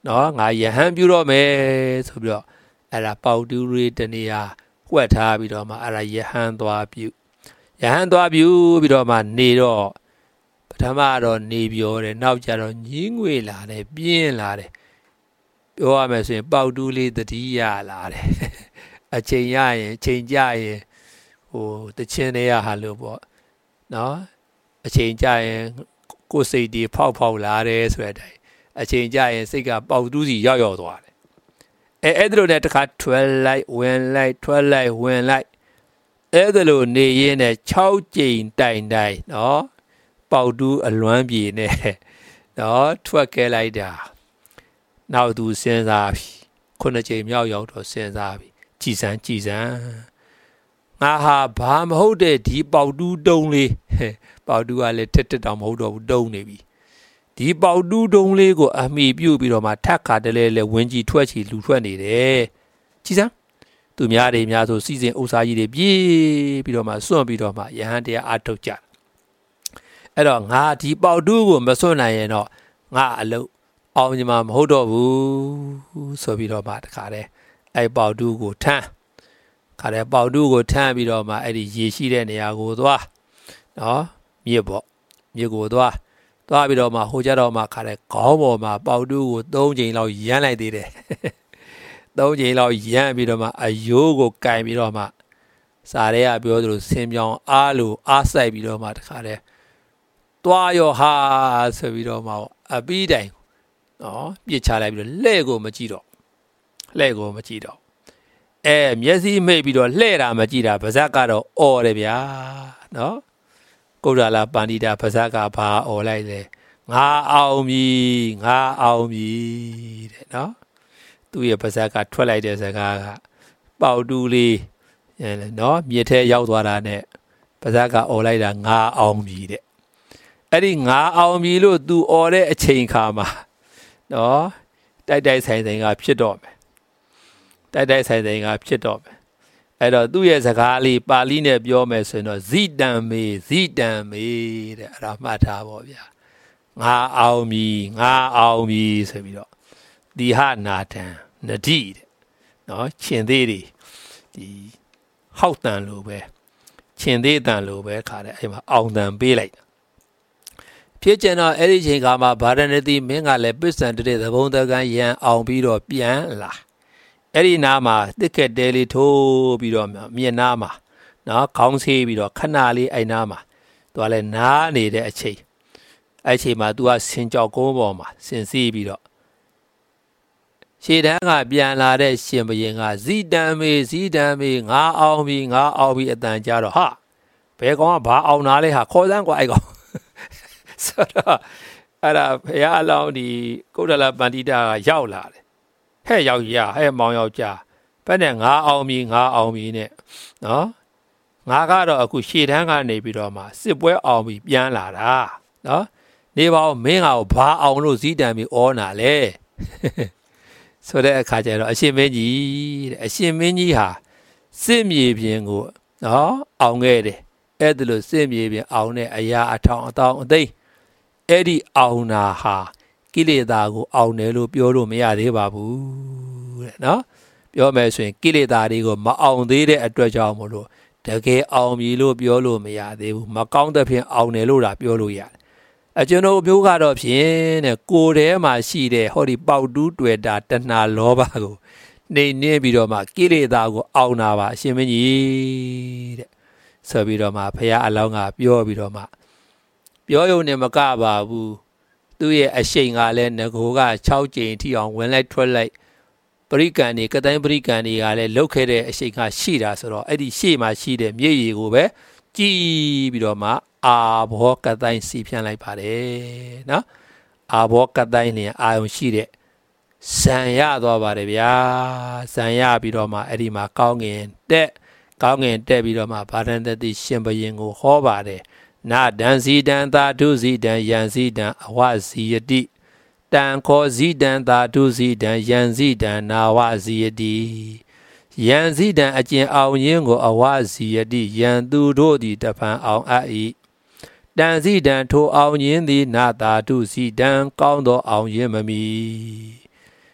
နော်ငါယဟန်ပြုတော့မယ်ဆိုပြီးတော့အဲ့ဒါပေါတူးလေးတနေရာဝှက်ထားပြီးတော့မှအဲ့ဒါယဟန်သွားပြုယဟန်သွားပြုပြီးတော့မှနေတော့ပထမတော့နေပြောတယ်နောက်ကျတော့ညင်းငွေလာတယ်ပြင်းလာတယ်ပြောရမယ်ဆိုရင်ပေါတူးလေးတတိယလာတယ်အချိန်ရရင်အချိန်ကြရင်ဟိုတချင်းတွေကဟာလို့ပေါ့နော်အချိန်ကြရင်ကိုယ်စိတ်တွေဖောက်ဖောက်လာတယ်ဆိုတဲ့အတိုင်းအချိန်ကြရင်စိတ်ကပေါတူးစီရောက်ရောက်သွားတယ်အဲအဲ့ဒါလိုနဲ့တခါထွက်လိုက်ဝင်လိုက်ထွက်လိုက်ဝင်လိုက်အဲ့ဒါလိုနေရင်းနဲ့၆ကြိမ်တိုင်တိုင်နော်ပေါတူးအလွမ်းပြေနဲ့နော်ထွက်ခဲ့လိုက်တာနောက်သူစဉ်းစားပြီခုနှစ်ကြိမ်မြောက်ရောက်တော့စဉ်းစားပြီကြည်စမ်းကြည်စမ်းငါဟာဘာမဟုတ်တဲ့ဒီပေါတူးတုံးလေးပေါတူးကလည်းတက်တက်တောင်မဟုတ်တော့ဘူးတုံးနေပြီဒီပေါတူးတုံးလေးကိုအမိပြုတ်ပြီးတော့မှထက်ခါတလဲလဲဝင်းကြီးထွက်ချီလူထွက်နေတယ်ကြည်စမ်းသူများတွေများဆိုစီစဉ်ဥစားကြီးတွေပြေးပြီးတော့မှစွန့်ပြီးတော့မှယဟန်တရားအထုတ်ကြအဲ့တော့ငါဒီပေါတူးကိုမစွန့်နိုင်ရင်တော့ငါအလုပ်အောင်ညီမမဟုတ်တော့ဘူးဆိုပြီးတော့မှတခါတည်းအဲ့ပေါတူးကိုထမ်းခါတဲ့ပေါတူးကိုထမ်းပြီးတော့မှအဲ့ဒီရေရှိတဲ့နေရာကိုသွားနော်မြစ်ပေါ့မြစ်ကိုသွားသွားပြီးတော့မှဟိုကြတော့မှခါတဲ့ခေါင်းပေါ်မှာပေါတူးကို၃ချိန်လောက်ရမ်းလိုက်သေးတယ်၃ချိန်လောက်ရမ်းပြီးတော့မှအယိုးကိုကင်ပြီးတော့မှစားရဲကပြောသလိုဆင်းပြောင်းအားလို့အားဆိုင်ပြီးတော့မှတခါတဲ့တွားရောဟာဆိုပြီးတော့မှအပီးတိုင်နော်ပြစ်ချလိုက်ပြီးတော့လှဲ့ကိုမကြည့်တော့လှဲ့ကိုမကြည့်တော့အဲမျက်စိမိတ်ပြီးတော့လှဲ့တာမကြည့်တာဗဇက်ကတော့အော်တယ်ဗျာနော်ကုဒ္ဒလာပန္တိတာဗဇက်ကဘာအော်လိုက်လဲငါအောင်ပြီငါအောင်ပြီတဲ့နော်သူ့ရဲ့ဗဇက်ကထွက်လိုက်တဲ့စကားကပေါတူးလေးနော်မြစ်ထဲရောက်သွားတာနဲ့ဗဇက်ကအော်လိုက်တာငါအောင်ပြီတဲ့အဲ့ဒီငါအောင်ပြီလို့သူအော်တဲ့အချိန်ခါမှာနော်တိုက်တိုက်ဆိုင်ဆိုင်ကဖြစ်တော့မယ်တိုက်တိုက်ဆိုင်ဆိုင်ကဖြစ်တော့မယ်အဲ့တော့သူ့ရဲ့စကားလေးပါဠိနဲ့ပြောမယ်ဆိုရင်တော့ဇိတံမေဇိတံမေတဲ့အဲ့ဒါမှတ်ထားပါဗျာငါအောင်ပြီငါအောင်ပြီဆိုပြီးတော့ဒီဟနာတံနတိတဲ့နော်ရှင်သေးတွေဒီဟောက်တန်လိုပဲရှင်သေးတန်လိုပဲခါတဲ့အဲ့မှာအောင်တန်ပေးလိုက်ဖြစ်ကျင်တော့အဲ့ဒီချိန်ခါမှာဗာရဏသီမင်းကလည်းပစ္စံတဲ့သဘုံတကန်ရန်အောင်ပြီးတော့ပြန်လာအဲ့ဒီနားမှာတစ်ခက်တဲလေးထိုးပြီးတော့မြင်နားမှာနော်ခေါင်းဆေးပြီးတော့ခဏလေးအဲ့နားမှာသူကလည်းနားနေတဲ့အချိန်အဲ့ချိန်မှာသူကဆင်ကြောက်ကုန်းပေါ်မှာဆင်စီးပြီးတော့ရှေ့တန်းကပြန်လာတဲ့ရှင်ဘုရင်ကဇိတံမေဇိတံမေငါအောင်ပြီငါအောင်ပြီအတန်ကြတော့ဟာဘယ်ကောင်ကဘာအောင်နာလဲဟာခေါ်စမ်းကွာအဲ့ကောင်ဆိုတော့အဲ့ဒါဘုရားအလောင်းဒီကုဒ္ဒလပန္တိတာကရောက်လာတယ်ဟဲ့ယောက်ျားဟဲ့မောင်ယောက်ျားဘယ်နဲ့ငါအောင်ပြီငါအောင်ပြီနဲ့နော်ငါကတော့အခုရှေ့တန်းကနေပြီးတော့မှစစ်ပွဲအောင်ပြီပြန်လာတာနော်နေပါဦးမင်းကဘာအောင်လို့ဇိတံပြီဩနာလဲဆိုတဲ့အခါကျတော့အရှင်မင်းကြီးတဲ့အရှင်မင်းကြီးဟာစစ်မြေပြင်ကိုနော်အောင်ခဲ့တယ်အဲ့ဒါလို့စစ်မြေပြင်အောင်တဲ့အရာအထောင်အတောင်အသိအဲ့ဒီအောင်နာဟာကိလေသာကိုအောင်တယ်လို့ပြောလို့မရသေးပါဘူးတဲ့နော်ပြောမယ်ဆိုရင်ကိလေသာတွေကိုမအောင်သေးတဲ့အတွက်ကြောင့်မလို့တကယ်အောင်ပြီလို့ပြောလို့မရသေးဘူးမကောင်းတဲ့ဖြင့်အောင်တယ်လို့သာပြောလို့ရတယ်အကျွန်ုပ်မျိုးကတော့ဖြင့်တဲ့ကိုယ်ထဲမှာရှိတဲ့ဟောဒီပေါတူးတွေ့တာတဏှာလောဘကိုနှိမ်နှင်းပြီးတော့မှကိလေသာကိုအောင်တာပါအရှင်မင်းကြီးတဲ့ဆိုပြီးတော့မှဘုရားအလောင်းကပြောပြီးတော့မှပြောရုံနဲ့မကပါဘူးသူ့ရဲ့အရှိန်ကလည်းငကိုက၆ကြိမ်ထိအောင်ဝင်လိုက်ထွက်လိုက်ပရိကံတွေကတိုင်းပရိကံတွေကလည်းလုတ်ခဲ့တဲ့အရှိန်ကရှိတာဆိုတော့အဲ့ဒီရှေ့မှာရှိတဲ့မြေရီကိုပဲကြည်ပြီးတော့မှအာဘောကတိုင်းစီဖြန့်လိုက်ပါတယ်နော်အာဘောကတိုင်းလျင်အာယုံရှိတဲ့ဇံရသွားပါတယ်ဗျာဇံရပြီးတော့မှအဲ့ဒီမှာကောင်းငင်တက်ကောင်းငင်တက်ပြီးတော့မှဗာရဏသီရှင်ဘုရင်ကိုဟောပါတယ်နာဒံဇီတံသာဓုဇီတံယံဇီတံအဝဇီယတိတံခောဇီတံသာဓုဇီတံယံဇီတံနာဝဇီယတိယံဇီတံအကျင့်အောင်ခြင်းကိုအဝဇီယတိယံသူတို့သည်တဖန်အောင်အပ်၏တံဇီတံထိုအောင်ခြင်းသည်နာသာဓုဇီတံကောင်းသောအောင်ခြင်းမမီ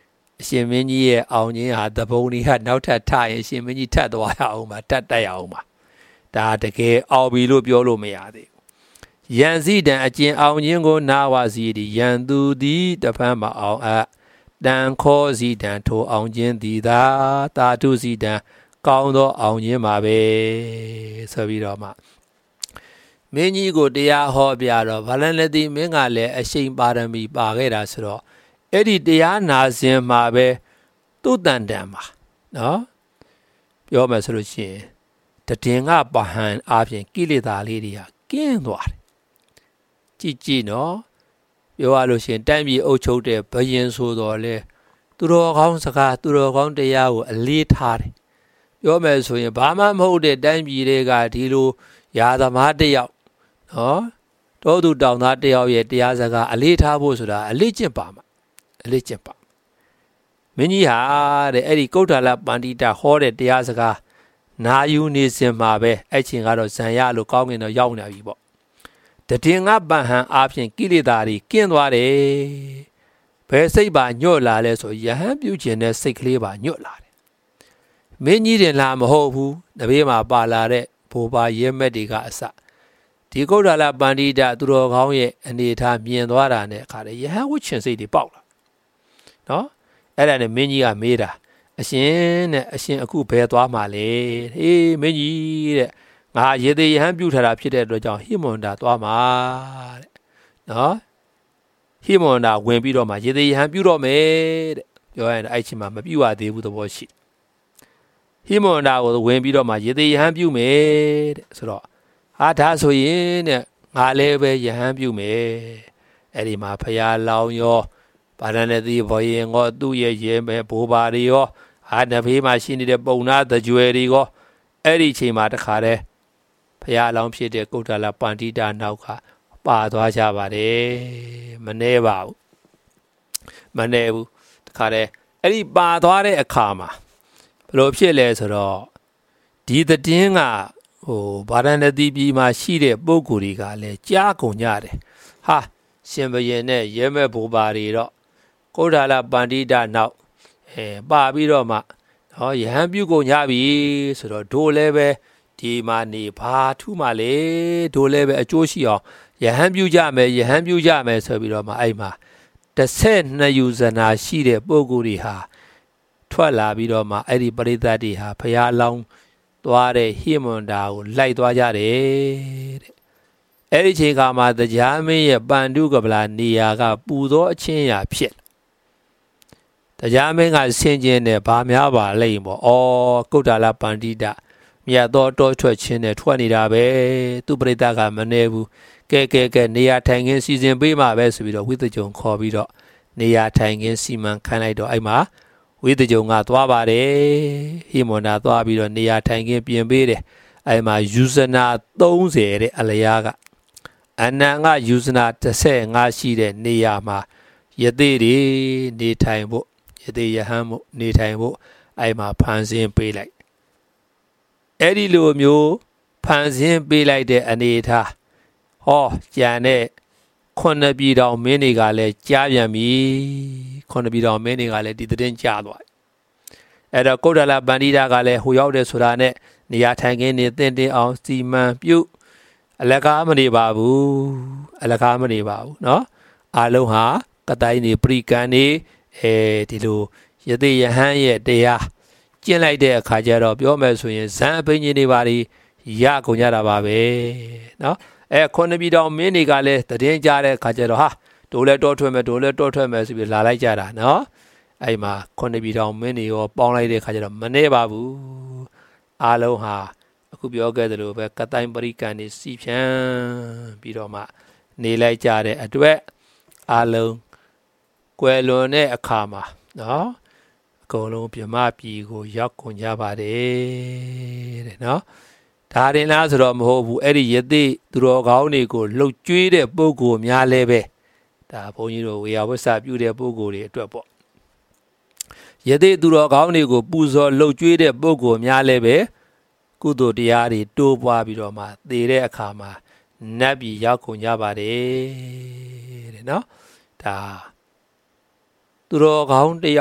ရှင်မင်းကြီးရဲ့အောင်ခြင်းဟာသဘုံကြီးကနောက်ထပ်ထရင်ရှင်မင်းကြီးထပ်သွားရအောင်ပါထပ်တက်ရအောင်ပါဒါတကယ်အောင်ပြီလို့ပြောလို့မရသေးဘူးယံစီတံအကျဉ်အောင်ခြင်းကိုနာဝစီသည်ယံသူသည်တဖန်မအောင်အတန်ခောစီတံထိုအောင်ခြင်းသည်သာတာထုစီတံကောင်းသောအောင်ခြင်းပါပဲဆိုပြီးတော့မှမင်းကြီးကိုတရားဟောပြတော့ဗလနတိမင်းကလည်းအရှိန်ပါရမီပါခဲ့တာဆိုတော့အဲ့ဒီတရားနာစဉ်မှာပဲသူ့တန်တန်မှာနော်ပြောမယ်ဆိုလို့ရှိရင်တည်ငါပဟံအားဖြင့်ကိလေသာလေးတွေကကင်းသွားတယ်ကြည့်ကြည့်နော်ပြောရလို့ရှိရင်တိုင်းပြည်အုပ်ချုပ်တဲ့ဘယင်ဆိုတော့လေသူတော်ကောင်းစကားသူတော်ကောင်းတရားကိုအလေးထားတယ်ပြောမယ်ဆိုရင်ဘာမှမဟုတ်တဲ့တိုင်းပြည်တွေကဒီလိုယာသမားတယောက်နော်တောသူတောင်သားတယောက်ရဲ့တရားစကားအလေးထားဖို့ဆိုတာအလေးကျင့်ပါမှာအလေးကျင့်ပါမင်းကြီးဟာတဲ့အဲ့ဒီကုဋ္ဌာလပန္တိတဟောတဲ့တရားစကားနာယူနေစင်မှာပဲအဲ့ချင်းကတော့ဇံရလို့ကောင်းကင်တော့ရောက်နေပြီပေါ့တည်ငါပဟံအားဖြင့်ကိလေသာတွေကင်းသွားတယ်ဘယ်စိတ်ပါညွတ်လာလဲဆိုယဟန်ပြုခြင်းတဲ့စိတ်ကလေးပါညွတ်လာတယ်မင်းကြီးတင်လာမဟုတ်ဘူးတပည့်မှာပါလာတဲ့ဘိုးပါရဲမက်တွေကအစဒီကုဋ္ဌာလပန္တိတသူတော်ကောင်းရဲ့အနေထားမြင်သွားတာနဲ့အခါလေယဟန်ဝိချင်စိတ်တွေပေါက်လာနော်အဲ့ဒါနဲ့မင်းကြီးကမေးတာအရှင်နဲ့အရှင်အခုဘယ်သွားမှာလဲဟေးမင်းကြီးတဲ့ငါရေသေးယဟန်ပြုထားတာဖြစ်တဲ့အတွက်ကြောင့်ဟိမွန်တာသွားမှာတဲ့နော်ဟိမွန်တာဝင်ပြီးတော့မှရေသေးယဟန်ပြုတော့မယ်တဲ့ပြောရင်အဲ့ချိန်မှာမပြုရသေးဘူးသဘောရှိဟိမွန်တာကိုဝင်ပြီးတော့မှရေသေးယဟန်ပြုမယ်တဲ့ဆိုတော့ဟာဒါဆိုရင်တဲ့ငါလည်းပဲယဟန်ပြုမယ်အဲ့ဒီမှာဖရာလောင်းရောဗာရဏသီဘောရင်ရောသူ့ရဲ့ရဲမဲ့ဘိုးဘာတွေရောဟာနဖေးမှာရှိနေတဲ့ပုံနာတကြွယ်တွေရောအဲ့ဒီချိန်မှာတခါတည်းဖရာလောင်းဖြစ်တဲ့ကုဋ္ဌာလပန္တိတနောက်ကပါသွားကြပါတယ်မနှဲပါဘူးမနှဲဘူးတခါတည်းအဲ့ဒီပါသွားတဲ့အခါမှာဘယ်လိုဖြစ်လဲဆိုတော့ဒီသတင်းကဟိုဗာရဏသီပြည်မှာရှိတဲ့ပုဂ္ဂိုလ်တွေကလည်းကြားကုန်ကြတယ်ဟာရှင်ဘရင်နဲ့ရဲမဲ့ဘိုးဘာတွေတော့ကုဋ္ဌာလပန္တိတနောက်အဲပါပြီးတော့မှဟောယဟန်ပြုကုန်ကြပြီဆိုတော့ဒိုလည်းပဲဒီမှာနေဘာထူးမှလေဒိုလည်းပဲအကျိုးရှိအောင်ယဟန်ပြုကြမယ်ယဟန်ပြုကြမယ်ဆိုပြီးတော့မှအဲ့မှာတစ်ဆက်နှစ်ယူဇနာရှိတဲ့ပုဂ္ဂိုလ်တွေဟာထွက်လာပြီးတော့မှအဲ့ဒီပရိသတ်တွေဟာဘုရားလောင်းသွားတဲ့ဟိမွန်တာကိုလိုက်သွားကြတယ်တဲ့အဲ့ဒီချိန်ခါမှာတရားမင်းရဲ့ပန္တုကပလာနေရာကပူသောအချင်းရာဖြစ်တရားမင်းကဆင်ကျင်တယ်ဗာများပါလိမ့်ပေါ့ဩကုဋ္ဌာလပန္တိတမြတ်သောတောထွက်ခြင်းနဲ့ထွက်နေတာပဲသူပရိသတ်ကမနေဘူးကဲကဲကဲနေရာထိုင်ခင်းစီစဉ်ပေးမှာပဲဆိုပြီးတော့ဝိသကြုံခေါ်ပြီးတော့နေရာထိုင်ခင်းစီမံခိုင်းလိုက်တော့အဲ့မှာဝိသကြုံကသွားပါတယ်ဟိမွန်နာသွားပြီးတော့နေရာထိုင်ခင်းပြင်ပေးတယ်အဲ့မှာယူဇနာသုံးဆယ်တဲ့အလျားကအနန္ကယူဇနာတစ်ဆယ်ငါရှိတဲ့နေရာမှာယသိတွေနေထိုင်ဖို့ယသိယဟန်ဖို့နေထိုင်ဖို့အဲ့မှာဖန်ဆင်းပေးလိုက်အဲ့ဒီလိုမျိုးဖန်ဆင်းပေးလိုက်တဲ့အနေထားဟောကြံတဲ့ခုနှစ်ပြည်တော်မင်းတွေကလည်းကြားပြန်ပြီခုနှစ်ပြည်တော်မင်းတွေကလည်းဒီသတင်းကြားသွားအဲ့တော့ကုဋ္ဌာလပန္တိတကလည်းဟိုရောက်တယ်ဆိုတာနဲ့နေရာထိုင်ခင်းနေတင်တင်အောင်စီမံပြုအလကားမနေပါဘူးအလကားမနေပါဘူးเนาะအားလုံးဟာကတိုင်းနေပရိကံနေအဲဒီလိုယသိယဟန်ရဲ့တရားကျင့်လိုက်တဲ့အခါကျတော့ပြောမယ်ဆိုရင်ဇန်အပိညာဉ်တွေပါရကုန်ကြတာပါပဲเนาะအဲခုနှစ်ပြည်တော်မင်းတွေကလည်းတည်င်းကြတဲ့အခါကျတော့ဟာဒိုးလဲတောထွက်မယ်ဒိုးလဲတောထွက်မယ်ဆိုပြီးလာလိုက်ကြတာเนาะအဲ့မှာခုနှစ်ပြည်တော်မင်းတွေရောပေါင်းလိုက်တဲ့အခါကျတော့မနေပါဘူးအားလုံးဟာအခုပြောခဲ့သလိုပဲကတိုင်းပရိကံနေစီဖြန်းပြီးတော့မှနေလိုက်ကြတဲ့အတွက်အားလုံးကွယ်လွန်တဲ့အခါမှာเนาะအကုန်လုံးပြမပြည်ကိုရောက်ကုန်ကြပါတယ်တဲ့เนาะဒါရင်လားဆိုတော့မဟုတ်ဘူးအဲ့ဒီယသိသူတော်ကောင်းတွေကိုလှုပ်ကြွေးတဲ့ပုဂ္ဂိုလ်များလည်းပဲဒါဘုန်းကြီးတို့ဝေယဝဆပြုတဲ့ပုဂ္ဂိုလ်တွေအတွက်ပေါ့ယသိသူတော်ကောင်းတွေကိုပူဇော်လှုပ်ကြွေးတဲ့ပုဂ္ဂိုလ်များလည်းပဲကုသိုလ်တရားတွေတိုးပွားပြီးတော့မှသေတဲ့အခါမှာနတ်ပြည်ရောက်ကုန်ကြပါတယ်တဲ့နော်ဒါသူတော်ကောင်းတယောက်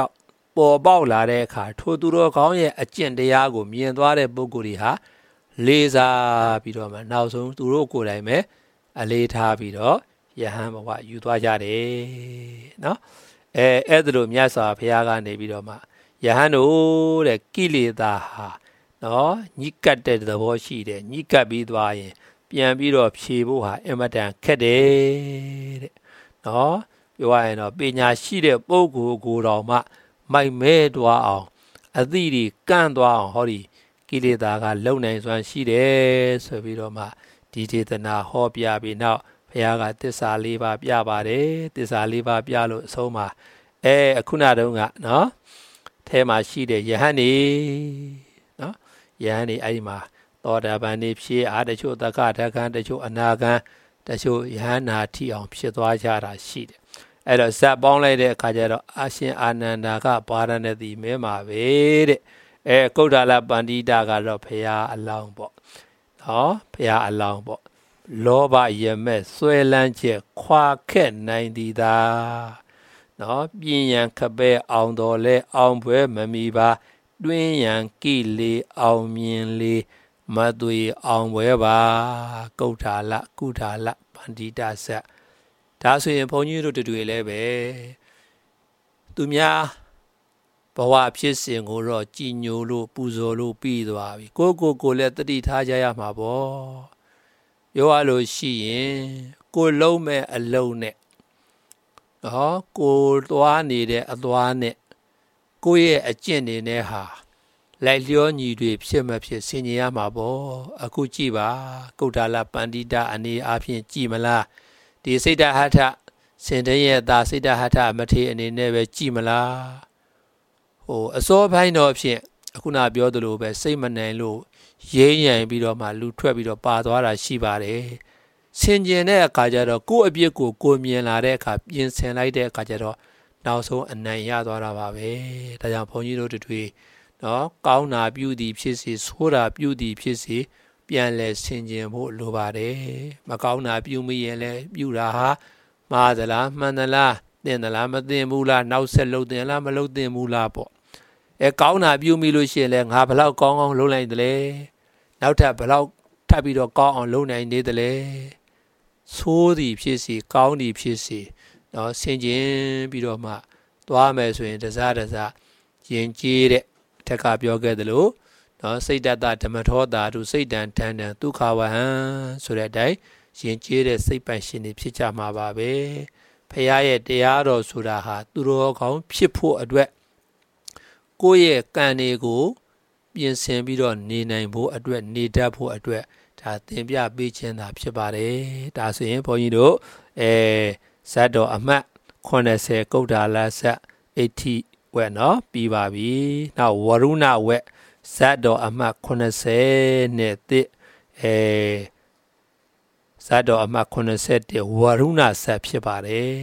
ပေါ်ပေါက်လာတဲ့အခါထိုသူတော်ကောင်းရဲ့အကျင့်တရားကိုမြင်သွားတဲ့ပုဂ္ဂိုလ်တွေဟာလေးစားပြီးတော့မှနောက်ဆုံးသူတို့ကိုယ်တိုင်ပဲအလေးထားပြီးတော့ယဟန်ဘဝယူသွားကြတယ်နော်အဲအဲ့ဒါလိုမြတ်စွာဘုရားကနေပြီးတော့မှယဟန်တို့တဲ့ကိလေသာဟာနော်ညှိကပ်တဲ့သဘောရှိတယ်ညှိကပ်ပြီးသွားရင်ပြန်ပြီးတော့ဖြေဖို့ဟာအင်မတန်ခက်တယ်တဲ့နော်ပြောရရင်တော့ပညာရှိတဲ့ပုဂ္ဂိုလ်ကိုယ်တော်မှမိုက်မဲသွားအောင်အသည့်တွေကန့်သွားအောင်ဟောဒီကိလေသာကလုံနိုင်စွမ်းရှိတယ်ဆိုပြီးတော့မှဒီဒေသနာဟောပြပြီးနောက်ဘုရားကသစ္စာလေးပါးပြပါတယ်သစ္စာလေးပါးပြလို့အဆုံးမှာအဲအခုနတုန်းကနော်ထဲမှာရှိတဲ့ယဟန်နေနော်ယဟန်နေအဲ့ဒီမှာသောတာပန်နေဖြစ်အားတချို့သက္ကထကံတချို့အနာကံတချို့ယဟန်နာထိအောင်ဖြစ်သွားကြတာရှိတယ်အဲ့တော့ဇက်ပေါင်းလိုက်တဲ့အခါကျတော့အရှင်အာနန္ဒာကပါရဏသီမဲမှာပဲတဲ့အဲကုဋ္ဌလပန္တိတာကတော့ဘုရားအလောင်းပေါ့နော်ဘုရားအလောင်းပေါ့လောဘရမဲ့ဆွဲလန်းချက်ခွာခက်နိုင်သည်သာနော်ပြင်းရန်ခပဲအောင်တော်လဲအောင်ပွဲမမီပါတွင်းရန်ကိလေအောင်မြင်လေမသွေအောင်ပွဲပါကုဋ္ဌလကုဋ္ဌလပန္တိတာဇက်ဒါဆိုရင်ဘုန်းကြီးတို့တွေလည်းပဲသူများဘဝဖြစ်စဉ်ကိုတော့ကြည်ညိုလို့ပူဇော်လို့ပြီးသွားပြီကိုကိုကိုလည်းတတိထားကြရမှာပေါ့ပြောရလို့ရှိရင်ကိုလုံးမဲ့အလုံးနဲ့နော်ကိုသွားနေတဲ့အသွားနဲ့ကိုရဲ့အကျင့်တွေနဲ့ဟာလိုက်လျောညီတွေဖြစ်မဖြစ်ဆင်ញင်ရမှာပေါ့အခုကြည့်ပါကုဋ္ဌလပန္တိတာအနေအချင်းကြည်မလားဒီစိတ်တဟထစင်တရဲ့သားစိတ်တဟထမထေအနေနဲ့ပဲကြည်မလားဟိုအစောပိုင်းတော့ဖြင့်အခုနပြောသလိုပဲစိတ်မနိုင်လို့ရင်းရံပြီးတော့မှလူထွက်ပြီးတော့ပါသွားတာရှိပါတယ်ဆင်ကျင်တဲ့အခါကျတော့ကိုယ့်အပြစ်ကိုကိုမြင်လာတဲ့အခါပြင်ဆင်လိုက်တဲ့အခါကျတော့နောက်ဆုံးအနိုင်ရသွားတာပါပဲဒါကြောင့်ဘုန်းကြီးတို့တွေနော်ကောင်းတာပြုသည်ဖြစ်စေဆိုးတာပြုသည်ဖြစ်စေပြန်လဲဆင်ကျင်ဖို့လိုပါတယ်မကောင်းတာပြုမိရင်လည်းပြုတာဟာမှားသလားမှန်သလားသင်သလားမသင်ဘူးလားနောက်ဆက်လုပ်သင်လားမလုပ်သင်ဘူးလားပေါ့အဲကောင်းတာပြုမိလို့ရှိရင်လည်းငါဘလောက်ကောင်းအောင်လုပ်နိုင်တယ်လဲနောက်ထပ်ဘလောက်ထပ်ပြီးတော့ကောင်းအောင်လုပ်နိုင်နေတယ်လဲဆိုးသည်ဖြစ်စေကောင်းသည်ဖြစ်စေနော်ဆင်ကျင်ပြီးတော့မှသွားမယ်ဆိုရင်တစားတစားယဉ်ကျေးတဲ့ထက်ကပြောခဲ့သလိုနော်စိတ်တတဓမ္မထောတာတို့စိတ်တန်ထန်တန်ဒုက္ခဝဟံဆိုတဲ့အတိုင်းယဉ်ကျေးတဲ့စိတ်ပိုင်ရှင်တွေဖြစ်ကြမှာပါပဲဖရာရဲ့တရားတော်ဆိုတာဟာသူတော်ကောင်းဖြစ်ဖို့အတွက်ကိုယ့်ရဲ့ကံတွေကိုပြင်ဆင်ပြီးတော့နေနိုင်ဖို့အတွက်နေတတ်ဖို့အတွက်ဒါသင်ပြပေးခြင်းသာဖြစ်ပါတယ်ဒါဆိုရင်ဘုန်းကြီးတို့အဲဇတ်တော်အမှတ်ခုနှစ်ဆယ်ကုဋ္ဌလဇတ်အဋ္ဌိဝက်နော်ပြီးပါပြီနောက်ဝရုဏဝက်ဇတ်တော်အမှတ်ခုနှစ်ဆယ်နဲ့တစ်အဲဇတ်တော်အမှတ်ခုနှစ်ဆယ်တစ်ဝရုဏဇတ်ဖြစ်ပါတယ်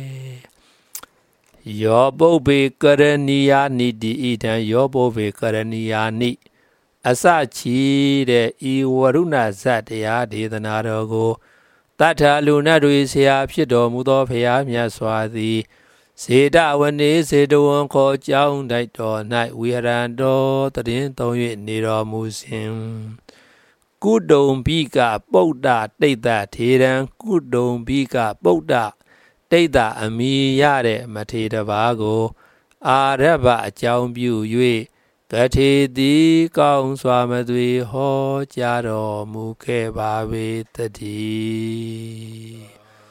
ယောပုဗ္ဗေကရဏီယာနိတိဣဒံယောပုဗ္ဗေကရဏီယာနိအစချီတဲ့ဤဝရုဏဇတ်တရားဒေသနာတော်ကိုတထာလူနတ်တွေဆရာဖြစ်တော်မူသောဘုရားမြတ်စွာသည်စေတဝနေစေတဝန်ခေါ်ကြောင်းတိုက်တော်၌ဝိဟရန္တောတည်င်းသုံး၍နေတော်မူစဉ်ကုတုံဘိကပုဒ္ဒတိတ်တထေရံကုတုံဘိကပုဒ္ဒတိတ်တအမိရတဲ့မထေရဘာကိုအာရဗအကြောင်းပြု၍ကထေတိကောင်းစွာမသွေဟောကြားတော်မူခဲ့ပါပေတည်း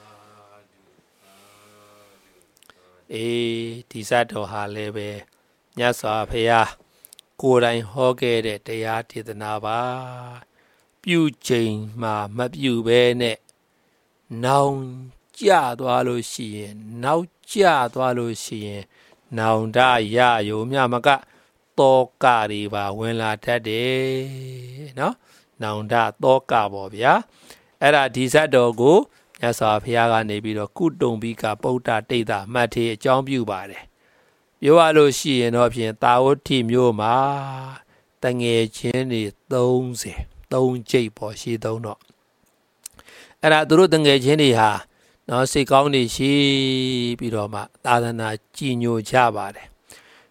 အေးဒီဇတ်တော်ဟာလည်းပဲမြတ်စွာဘုရားကိုယ်တိုင်ဟောခဲ့တဲ့တရားဒေသနာပါပြုချိန်မှာမပြုဘဲနဲ့နောင်ကြသွားလို့ရှိရင်နောက်ကြသွားလို့ရှိရင်နောင်တရယုံမြမကတောကတွေပါဝင်လာတတ်တယ်နော်နောင်တတောကပေါ့ဗျာအဲ့ဒါဒီဇတ်တော်ကိုမြတ်စွာဘုရားကနေပြီးတော့ကုတုံဘိကပုဒ္ဒတိတ်တမှတ်ထေအကြောင်းပြုပါတယ်ပြောရလို့ရှိရင်တော့ဖြင့်တာဝတိမြို့မှာတငယ်ချင်းတွေသုံးဆယ်သုံးကျိတ်ပေါ့ရှိသုံးတော့အဲ့ဒါသူတို့တငယ်ချင်းတွေဟာနော်စိတ်ကောင်းနေရှိပြီးတော့မှသာသနာကြည်ညိုကြပါတယ်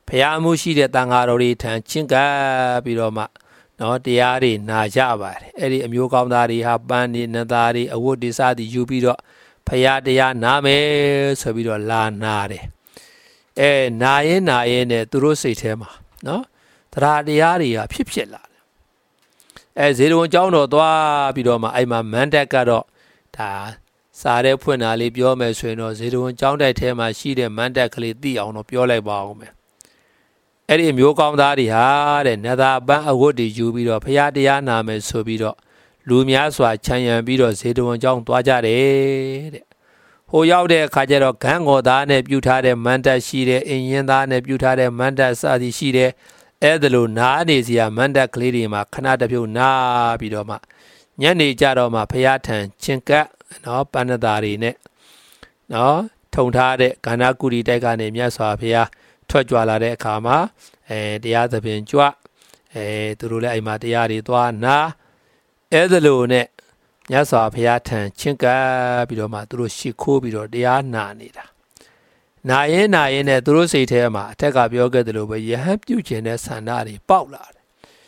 ဖျားမှုရှိတဲ့တန်ဃာတော်တွေထံချင်းကပ်ပြီးတော့မှနော်တရားတွေနာကြပါတယ်အဲ့ဒီအမျိုးကောင်းသားတွေဟာပန်းနေနသားတွေအဝတ်တွေစသည်ယူပြီးတော့ဖျားတရားနာမယ်ဆိုပြီးတော့လာနာတယ်အဲနာရင်နာရင်နဲ့သူတို့စိတ်ထဲမှာနော်တရားတရားတွေကဖြစ်ဖြစ်လာတယ်အဲဇေတဝန်ကျောင်းတော်သွားပြီးတော့မှအဲ့မှာမန်တက်ကတော့ဒါစားတဲ့ဖွင့်တာလေးပြောမယ်ဆိုရင်တော့ဇေတဝန်ကျောင်းတိုက်ထဲမှာရှိတဲ့မန်တက်ကလေးသိအောင်တော့ပြောလိုက်ပါဦးမယ်အဲ့ဒီမျိုးကောင်းသားတွေဟာတဲ့နသာပန်းအဝတ်တွေယူပြီးတော့ဖရာတရားနာမယ်ဆိုပြီးတော့လူများစွာခြံရံပြီးတော့ဇေတဝန်ကျောင်းသွားကြတယ်တဲ့ဟိုရောက်တဲ့အခါကျတော့ဂန်းငေါ်သားနဲ့ပြုထားတဲ့မန်တက်ရှိတဲ့အင်ရင်သားနဲ့ပြုထားတဲ့မန်တက်စသည်ရှိတဲ့အဲ့ဒါလိုနားနေစရာမန်တက်ကလေးတွေမှာခဏတစ်ပြုတ်နားပြီးတော့မှညနေကြတော့မှဖရာထံချင်းကပ်နော်ပဏ္ဏတာတွေနဲ့နော်ထုံထားတဲ့ကန္နာကုရီတိုက်ကနေမြတ်စွာဘုရားထွက်ကြွလာတဲ့အခါမှာအဲတရားသဖြင့်ကြွအဲသူတို့လည်းအိမ်မှာတရားတွေသွားနာအဲ့ဒါလိုနဲ့မြတ်စွာဘုရားထံချင်းကပ်ပြီးတော့မှသူတို့ရှ िख ိုးပြီးတော့တရားနာနေတာနာရင်နာရင်နဲ့သူတို့စိတ်ထဲမှာအထက်ကပြောခဲ့သလိုပဲယဟန်ပြုကျင်တဲ့ဆန္ဒတွေပေါက်လာတယ်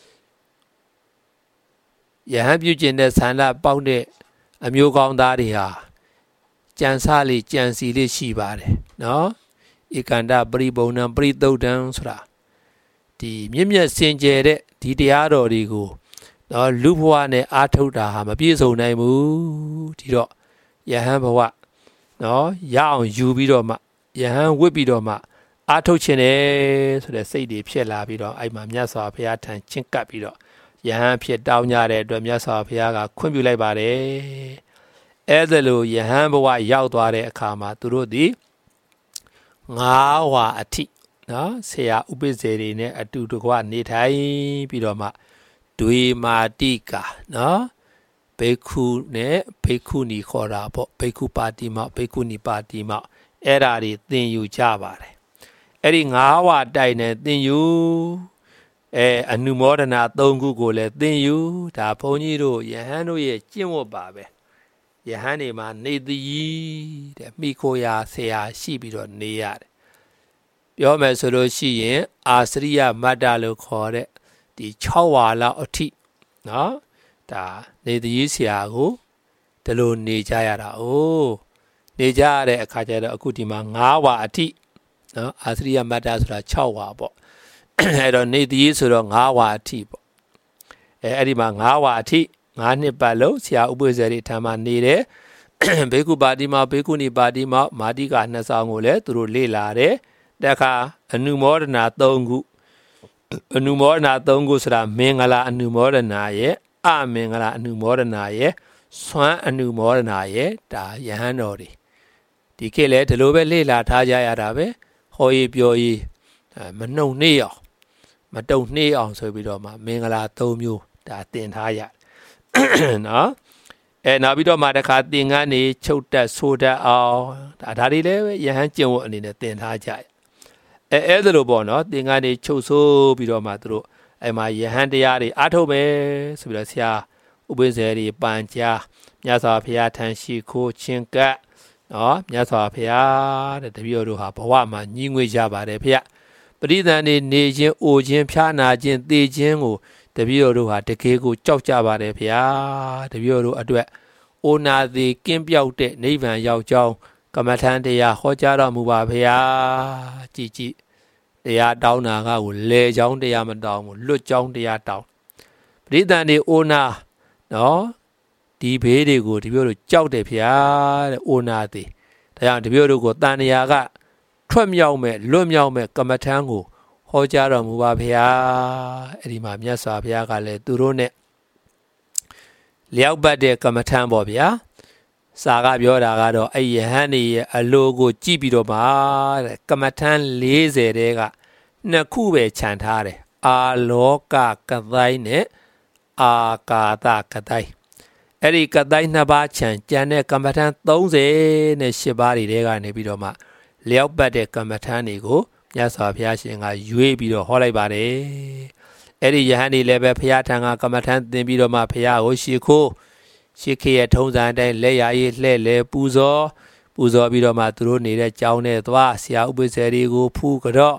ယဟန်ပြုကျင်တဲ့ဆန္ဒပေါက်တဲ့အမျိုးကောင်းသားတွေဟာကြံစားလေးကြံစီလေးရှိပါတယ်နော်ဧကန္တပရိပုံဏံပရိသုတ်တံဆိုတာဒီမြင့်မြတ်စင်ကြယ်တဲ့ဒီတရားတော်တွေကိုနော်လူဘဝနဲ့အားထုတ်တာဟာမပြည့်စုံနိုင်ဘူးဒီတော့ယဟန်ဘဝနော်ရအောင်ယူပြီးတော့မှယဟန်ဝစ်ပြီးတော့မှအားထုတ်ခြင်းတယ်ဆိုတဲ့စိတ်တွေဖြစ်လာပြီးတော့အဲ့မှာမြတ်စွာဘုရားထံချင်းကပ်ပြီးတော့ယဟန်ဖြစ်တောင်းကြတဲ့အတွက်မြတ်စွာဘုရားကခွင့်ပြုလိုက်ပါတယ်အဲ့ဒါလိုယဟန်ဘဝရောက်သွားတဲ့အခါမှာသူတို့ဒီငါးဝါအထိနော်ဆရာဥပိ္ပဇေတွေနဲ့အတူတကွနေထိုင်ပြီးတော့မှဒွေမာတိကာနော်ဘေခုနဲ့ဘေခုနီခေါ်တာပေါ့ဘေခုပါတိမောက်ဘေခုနီပါတိမောက်အဲ့ဓာတွေသင်ယူကြပါတယ်အဲ့ဒီငါးဝါတိုင်နဲ့သင်ယူအဲအနုမောဒနာသုံးခုကိုလည်းသင်ယူဒါဘုန်းကြီးတို့ယဟန်တို့ရဲ့ကျင့်ဝတ်ပါပဲယဟန်တွေမှာနေသည်တဲ့မိခိုရာဆရာရှိပြီးတော့နေရတယ်ပြောမယ်ဆိုလို့ရှိရင်အာစရိယမတ္တလို့ခေါ်တဲ့ဒီ၆ဝါလောက်အထိနော်ဒါနေသည်ဆရာကိုဒီလိုနေကြရတာအိုးနေကြရတဲ့အခါကျတော့အခုဒီမှာ၅ဝါအထိနော်အာစရိယမတ္တဆိုတာ၆ဝါပေါ့အဲ့တော့နေသည်ဆိုတော့၅ဝါအထိပေါ့အဲအဲ့ဒီမှာ၅ဝါအထိ၅နှစ်ပတ်လုံးဆရာဥပ္ပဇ္ဇေတွေထံမှာနေတယ်ဘေကုပါတိမောဘေကုဏီပါတိမောမာတိကနှစ်ဆောင်ကိုလည်းသူတို့လေ့လာတယ်တခါအနုမောဒနာ၃ခုအနုမောဒနာ၃ခုဆိုတာမင်္ဂလာအနုမောဒနာရဲ့အမင်္ဂလာအနုမောဒနာရဲ့ဆွမ်းအနုမောဒနာရဲ့ဒါယဟန်တော်တွေဒီခေတ်လည်းဒီလိုပဲလေ့လာထားကြရတာပဲဟောရေးပြောရေးမနှုံနှေးအောင်မတုံနှေးအောင်ဆိုပြီးတော့မှမင်္ဂလာ၃မျိုးဒါသင်ထားရနော်အဲနောက်ပြီးတော့မှတခါသင်္ကန်းနေချုပ်တက်ဆိုးတက်အောင်ဒါဒါတွေလည်းယဟန်ကျင့်ဝတ်အနေနဲ့သင်ထားကြရအဲအဲ့ဒါလိုပေါ့နော်သင်္ကန်းနေချုပ်ဆိုးပြီးတော့မှသူတို့အဲ့မှာယဟန်တရားတွေအားထုတ်မယ်ဆိုပြီးတော့ဆရာဥပ္ပဇ္ဇေတွေပန်ကြားမြတ်စွာဘုရားထံရှိခိုးချင်းကပ်နော်မြတ်စွာဘုရားတဲ့တပည့်တော်တို့ဟာဘဝမှာညီငွေကြပါတယ်ဖေပရိသန်နေနေခြင်းအိုခြင်းဖြားနာခြင်းသေခြင်းကိုတပည့်တော်တို့ဟာတကယ်ကိုကြောက်ကြပါတယ်ဗျာတပည့်တော်တို့အတွက်အိုနာသည်ကင်းပြောက်တဲ့နိဗ္ဗာန်ရောက်ကြောင်းကမ္မထံတရားဟောကြားတော်မူပါဗျာကြည်ကြည်တရားတောင်းတာကကိုလေကြောင်းတရားမတောင်းဘူးလွတ်ကြောင်းတရားတောင်းပရိသန်နေအိုနာနော်ဒီဘေးတွေကိုတပည့်တော်ကြောက်တယ်ဗျာတဲ့အိုနာသည်ဒါကြောင့်တပည့်တော်ကိုတန်တရားကထွက်မြောက်မဲ့လွတ်မြောက်မဲ့ကမ္မထံကိုဟောကြားတော်မူပါဗျာအဲ့ဒီမှာမြတ်စွာဘုရားကလည်းသူတို့နဲ့လျောက်ပတ်တဲ့ကမ္မထံပေါ့ဗျာစာကပြောတာကတော့အဲ့ယဟန်နေရဲ့အလိုကိုကြည့်ပြီးတော့ပါတဲ့ကမ္မထံ၄၀တဲကနှစ်ခုပဲခြံထားတယ်အာလောကကတိုင်းနဲ့အာကာသကတိုင်းအဲ့ဒီကတိုင်းနှစ်ပါးခြံကျန်တဲ့ကမ္မထံ၃၀နဲ့၈ပါးတွေတဲကနေပြီးတော့မှလျောက်ပတ်တဲ့ကမ္မထံတွေကိုမြတ်စွာဘုရားရှင်ကရွေးပြီးတော့ဟောလိုက်ပါတယ်အဲ့ဒီယဟန်တွေလည်းပဲဘုရားထံကကမ္မထံသင်ပြီးတော့မှဘုရားကိုရှ िख ိုးရှ िख ရဲ့ထုံးစံအတိုင်းလက်ရည်လှဲ့လေပူဇော်ပူဇော်ပြီးတော့မှသူတို့နေတဲ့ကျောင်းနဲ့သွားဆရာဥပ္ပဇ္ဇေတွေကိုဖူးကြော့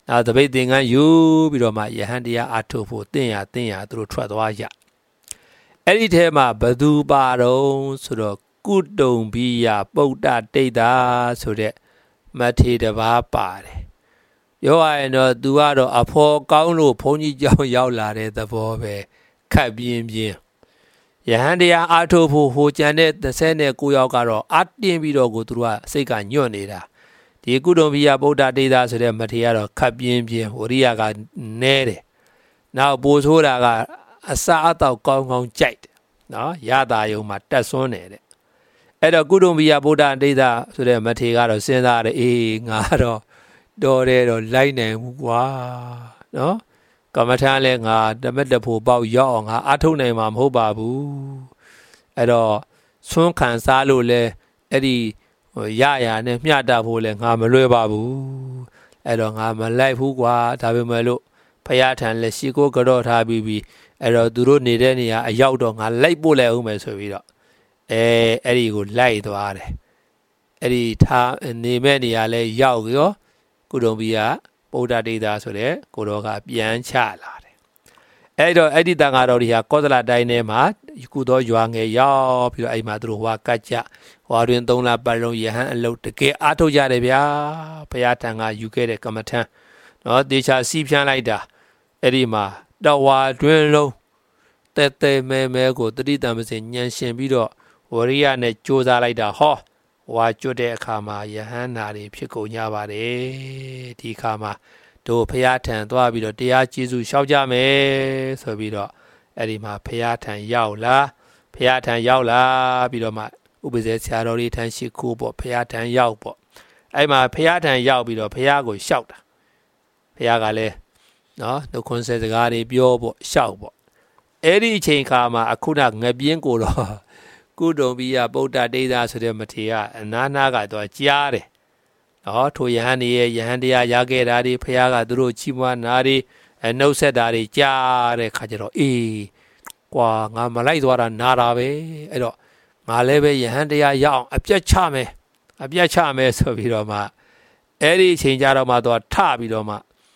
နောက်တပိတ်သင်္ကန်းယူပြီးတော့မှယဟန်တရားအထုတ်ဖို့သင်ရသင်ရသူတို့ထွက်သွားကြအဲ့ဒီထဲမှာဘသူပါတော့ဆိုတော့ကုတုံဘိယပုဒ္ဒတိတ်တာဆိုတဲ့မထေတပါးပါတယ်ပြောရရင်တော့သူကတော့အဖော်ကောင်းလို့ဘုန်းကြီးကျောင်းရောက်လာတဲ့သဘောပဲခက်ပြင်းပြင်းယဟန်တရားအထုတ်ဖို့ဟိုကျန်တဲ့၂၉ယောက်ကတော့အတင်းပြီးတော့ကိုသူတို့ကစိတ်ကညွတ်နေတာဒီကုတုံဘိယပုဒ္ဒတိတ်တာဆိုတဲ့မထေကတော့ခက်ပြင်းပြင်းဝရိယကနဲတယ်နောက်ပိုဆိုးတာကအစာအသောက်ကောင်းကောင်းကြိုက်တယ်နော်ရတာယုံမှာတက်ဆွန်းနေတဲ့အဲ့တော့ကုတုံဘိယဗုဒ္ဓဒိဋ္ဌဆိုတဲ့မထေကတော့စဉ်းစားတယ်အေးငါတော့တော်တယ်တော့လိုက်နိုင်ဘူးကွာနော်ကမ္မထာလဲငါတမက်တဖို့ပေါက်ရောက်အောင်ငါအထုတ်နိုင်မှာမဟုတ်ပါဘူးအဲ့တော့ဆွန်းခံစားလို့လဲအဲ့ဒီရရနဲ့မျှတဖို့လဲငါမလွယ်ပါဘူးအဲ့တော့ငါမလိုက်ဘူးကွာဒါပေမဲ့လို့ဖယားထံလက်ရှိကိုကြော့ထားပြီးပြီးအဲ့တော့သူတို့နေတဲ့နေရာအရောက်တော့ငါလိုက်ပို့လိုက်အောင်မယ်ဆိုပြီးတော့အဲအဲ့ဒီကိုလိုက်သွားတယ်အဲ့ဒီထားနေမဲ့နေရာလဲရောက်ရောကုတုံဘိယပုဒ္ဒတိတ်တာဆိုတဲ့ကိုတော်ကပြန်ချလာတယ်အဲ့တော့အဲ့ဒီတန်ဃာတော်တွေဟာကောသလတိုင်းထဲမှာကုသောရွာငယ်ရောက်ပြီးတော့အဲ့မှာသူတို့ဟွာကတ်ကြဟွာတွင်သုံးလပတ်လုံးယဟန်အလုတ်တကယ်အားထုတ်ကြတယ်ဗျာဘုရားထံကယူခဲ့တဲ့ကမ္မထံနော်တေချာစီးဖြန်းလိုက်တာအဲ့ဒီမှာတဝါတွင်လုံးတဲတဲမဲမဲကိုတတိတံပစင်ညံရှင်ပြီးတော့ဝရိယနဲ့ကြိုးစားလိုက်တာဟောဝါကျွတ်တဲ့အခါမှာယဟန်နာတွေဖြစ်ကုန်ကြပါတယ်ဒီအခါမှာတို့ဖရာထံသွားပြီးတော့တရားကျေးဇူးလျှောက်ကြမယ်ဆိုပြီးတော့အဲ့ဒီမှာဖရာထံရောက်လာဖရာထံရောက်လာပြီးတော့မှဥပဇေဆရာတော်လေးထံရှိခိုးပေါ့ဖရာထံရောက်ပေါ့အဲ့မှာဖရာထံရောက်ပြီးတော့ဖရာကိုလျှောက်တာဖရာကလည်းနော်နှုတ်ခွန်းဆက်စကားတွေပြောပေါ့လျှောက်ပေါ့အဲ့ဒီအချိန်ခါမှာအခုနငပြင်းကိုတော့ကုတုံဘိယပုဒ္ဒတိတ်တာဆိုတဲ့မထေရအနာနာကတော့ကြားတယ်နော်ထိုယဟန်တွေရဲ့ယဟန်တရားရခဲ့တာတွေဖះကသူတို့ချီးမွမ်းနာတွေအနှုတ်ဆက်တာတွေကြားတဲ့ခါကျတော့အေးကွာငါမလိုက်သွားတာနာတာပဲအဲ့တော့ငါလည်းပဲယဟန်တရားရအောင်အပြတ်ချမယ်အပြတ်ချမယ်ဆိုပြီးတော့မှအဲ့ဒီအချိန်ကြတော့မှတော့ထပြီးတော့မှ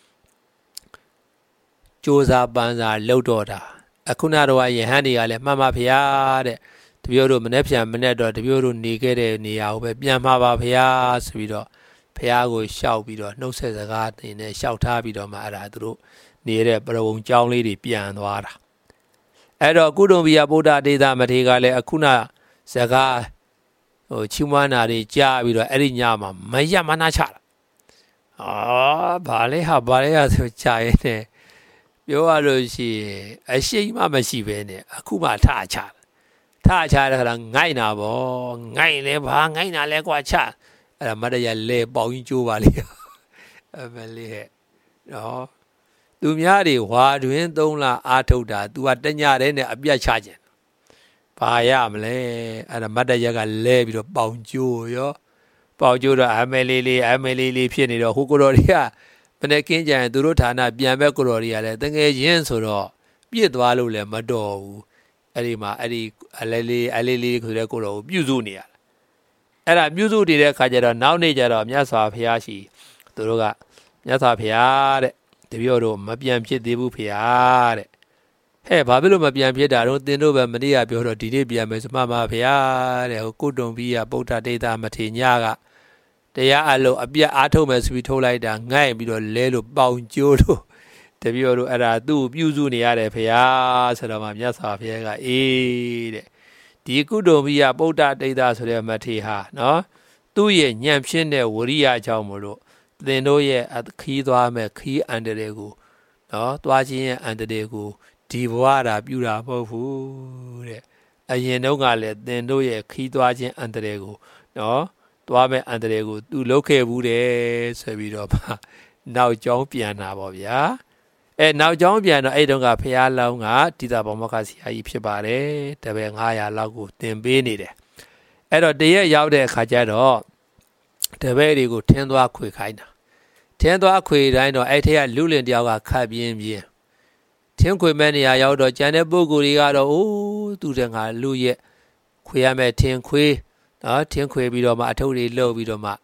ကြိုးစားပန်းစားလှုပ်တော့တာအခုနတော့ယဟန်တွေကလည်းမှန်ပါဖះတဲ့တပြိုးတို့မနေ့ပြန်မနေ့တော့တပြိုးတို့နေခဲ့တဲ့နေရာကိုပဲပြန်မှာပါဖះဆိုပြီးတော့ဖះကိုရှောက်ပြီးတော့နှုတ်ဆက်စကားတွေနဲ့ရှောက်ထားပြီးတော့မှအဲ့ဒါသူတို့နေတဲ့ပရဝုံကျောင်းလေးတွေပြန်သွားတာအဲ့တော့ကုတုံဘိယဗုဒ္ဓဒေသမထေကလည်းအခုနစကားဟိုချီးမွမ်းတာတွေကြားပြီးတော့အဲ့ဒီညမှာမရမနာချတာအာဘာလဲဟာဘာလဲဟာဆိုကြာရင်နဲ့ပြောရလို့ရှိရင်အရှိန်မှမရှိပဲနဲ့အခုမှထချတာထချတဲ့ခါငိုက်နာပေါ့ငိုက်လဲဘာငိုက်နာလဲကွာချအဲ့ဒါမတရလဲပေါင်းကြီးကျိုးပါလေအမလေးဟဲ့နော်သူများတွေဝါတွင်သုံးလအားထုတ်တာ तू ကတညတဲ့နဲ့အပြတ်ချခြင်းဘာရမလဲအဲ့ဒါမတရကလဲပြီးတော့ပေါင်းကျိုးရောပေါင်းကျိုးတော့အမလေးလေးအမလေးလေးဖြစ်နေတော့ဟိုကိုတော်တွေကမနေ့ကင်းကြရင်သူတို့ဌာနပြန်မဲ့ကိုတော်တွေကလည်းတငယ်ချင်းဆိုတော့ပြစ်သွားလို့လည်းမတော်ဘူးအဲ့ဒီမှာအဲ့ဒီအလေးလေးအလေးလေးဆိုတဲ့ကိုတော်ကိုပြုစုနေရအဲ့ဒါပြုစုတည်တဲ့ခါကျတော့နောက်နေ့ကျတော့မြတ်စွာဘုရားရှိသူတို့ကမြတ်စွာဘုရားတဲ့တပည့်တော်မပြန်ဖြစ်သေးဘူးဘုရားတဲ့ဟဲ့ဘာဖြစ်လို့မပြန်ဖြစ်တာတော့သင်တို့ပဲမနေ့ကပြောတော့ဒီနေ့ပြန်မယ်စမှမှာဘုရားတဲ့ဟိုကုတုံဘိယပုဒ္ဒတိတ်တာမထေညကတရားအလုံးအပြတ်အားထုတ်မယ်ဆိုပြီးထုတ်လိုက်တာငိုက်ပြီးတော့လဲလို့ပေါင်ကျိုးလို့တပည့်တော်အဲ့ဒါသူ့ပြုစုနေရတယ်ဘုရားဆိုတော့မှမြတ်စွာဘုရားကအေးတဲ့ဒီကုတုံဘိယပုဒ္ဒတိတ်တာဆိုတဲ့မထေဟာနော်သူ့ရဲ့ညံဖြစ်တဲ့ဝရိယအကြောင်းမို့လို့သင်တို့ရဲ့ခီးသွားမဲ့ခီးအန္တရာယ်ကိုနော်သွားခြင်းရဲ့အန္တရာယ်ကိုဒီဘဝတာပြုတာမဟုတ်ဘူးတဲ့အရင်တုန်းကလည်းသင်တို့ရဲ့ခီးသွားခြင်းအန္တရာယ်ကိုနော်သွားမဲ့အန္တရာယ်ကိုသူလုပ်ခဲ့ဘူးတယ်ဆိုပြီးတော့နောက်ကျောင်းပြန်တာပေါ့ဗျာအဲနောက်ကျောင်းပြန်တော့အဲ့တုန်းကဖះလောင်းကတိတာဘောမခဆရာကြီးဖြစ်ပါတယ်တပည့်၅ရာလောက်ကိုသင်ပေးနေတယ်အဲ့တော့တရက်ရောက်တဲ့အခါကျတော့တပည့်တွေကိုထင်းသွားခွေခိုင်းတာထင်းသွားခွေတိုင်းတော့အဲ့ထက်ကလူလင်တယောက်ကခတ်ပြင်းပြင်းထင်းခွေမဲ့နေရာရောက်တော့ကျန်တဲ့ပုဂ္ဂိုလ်တွေကတော့အိုးသူတဲ့ငါလူရဲ့ခွေရမဲ့ထင်းခွေနော်ထင်းခွေပြီးတော့မှအထုပ်တွေလှုပ်ပြီးတော့မှ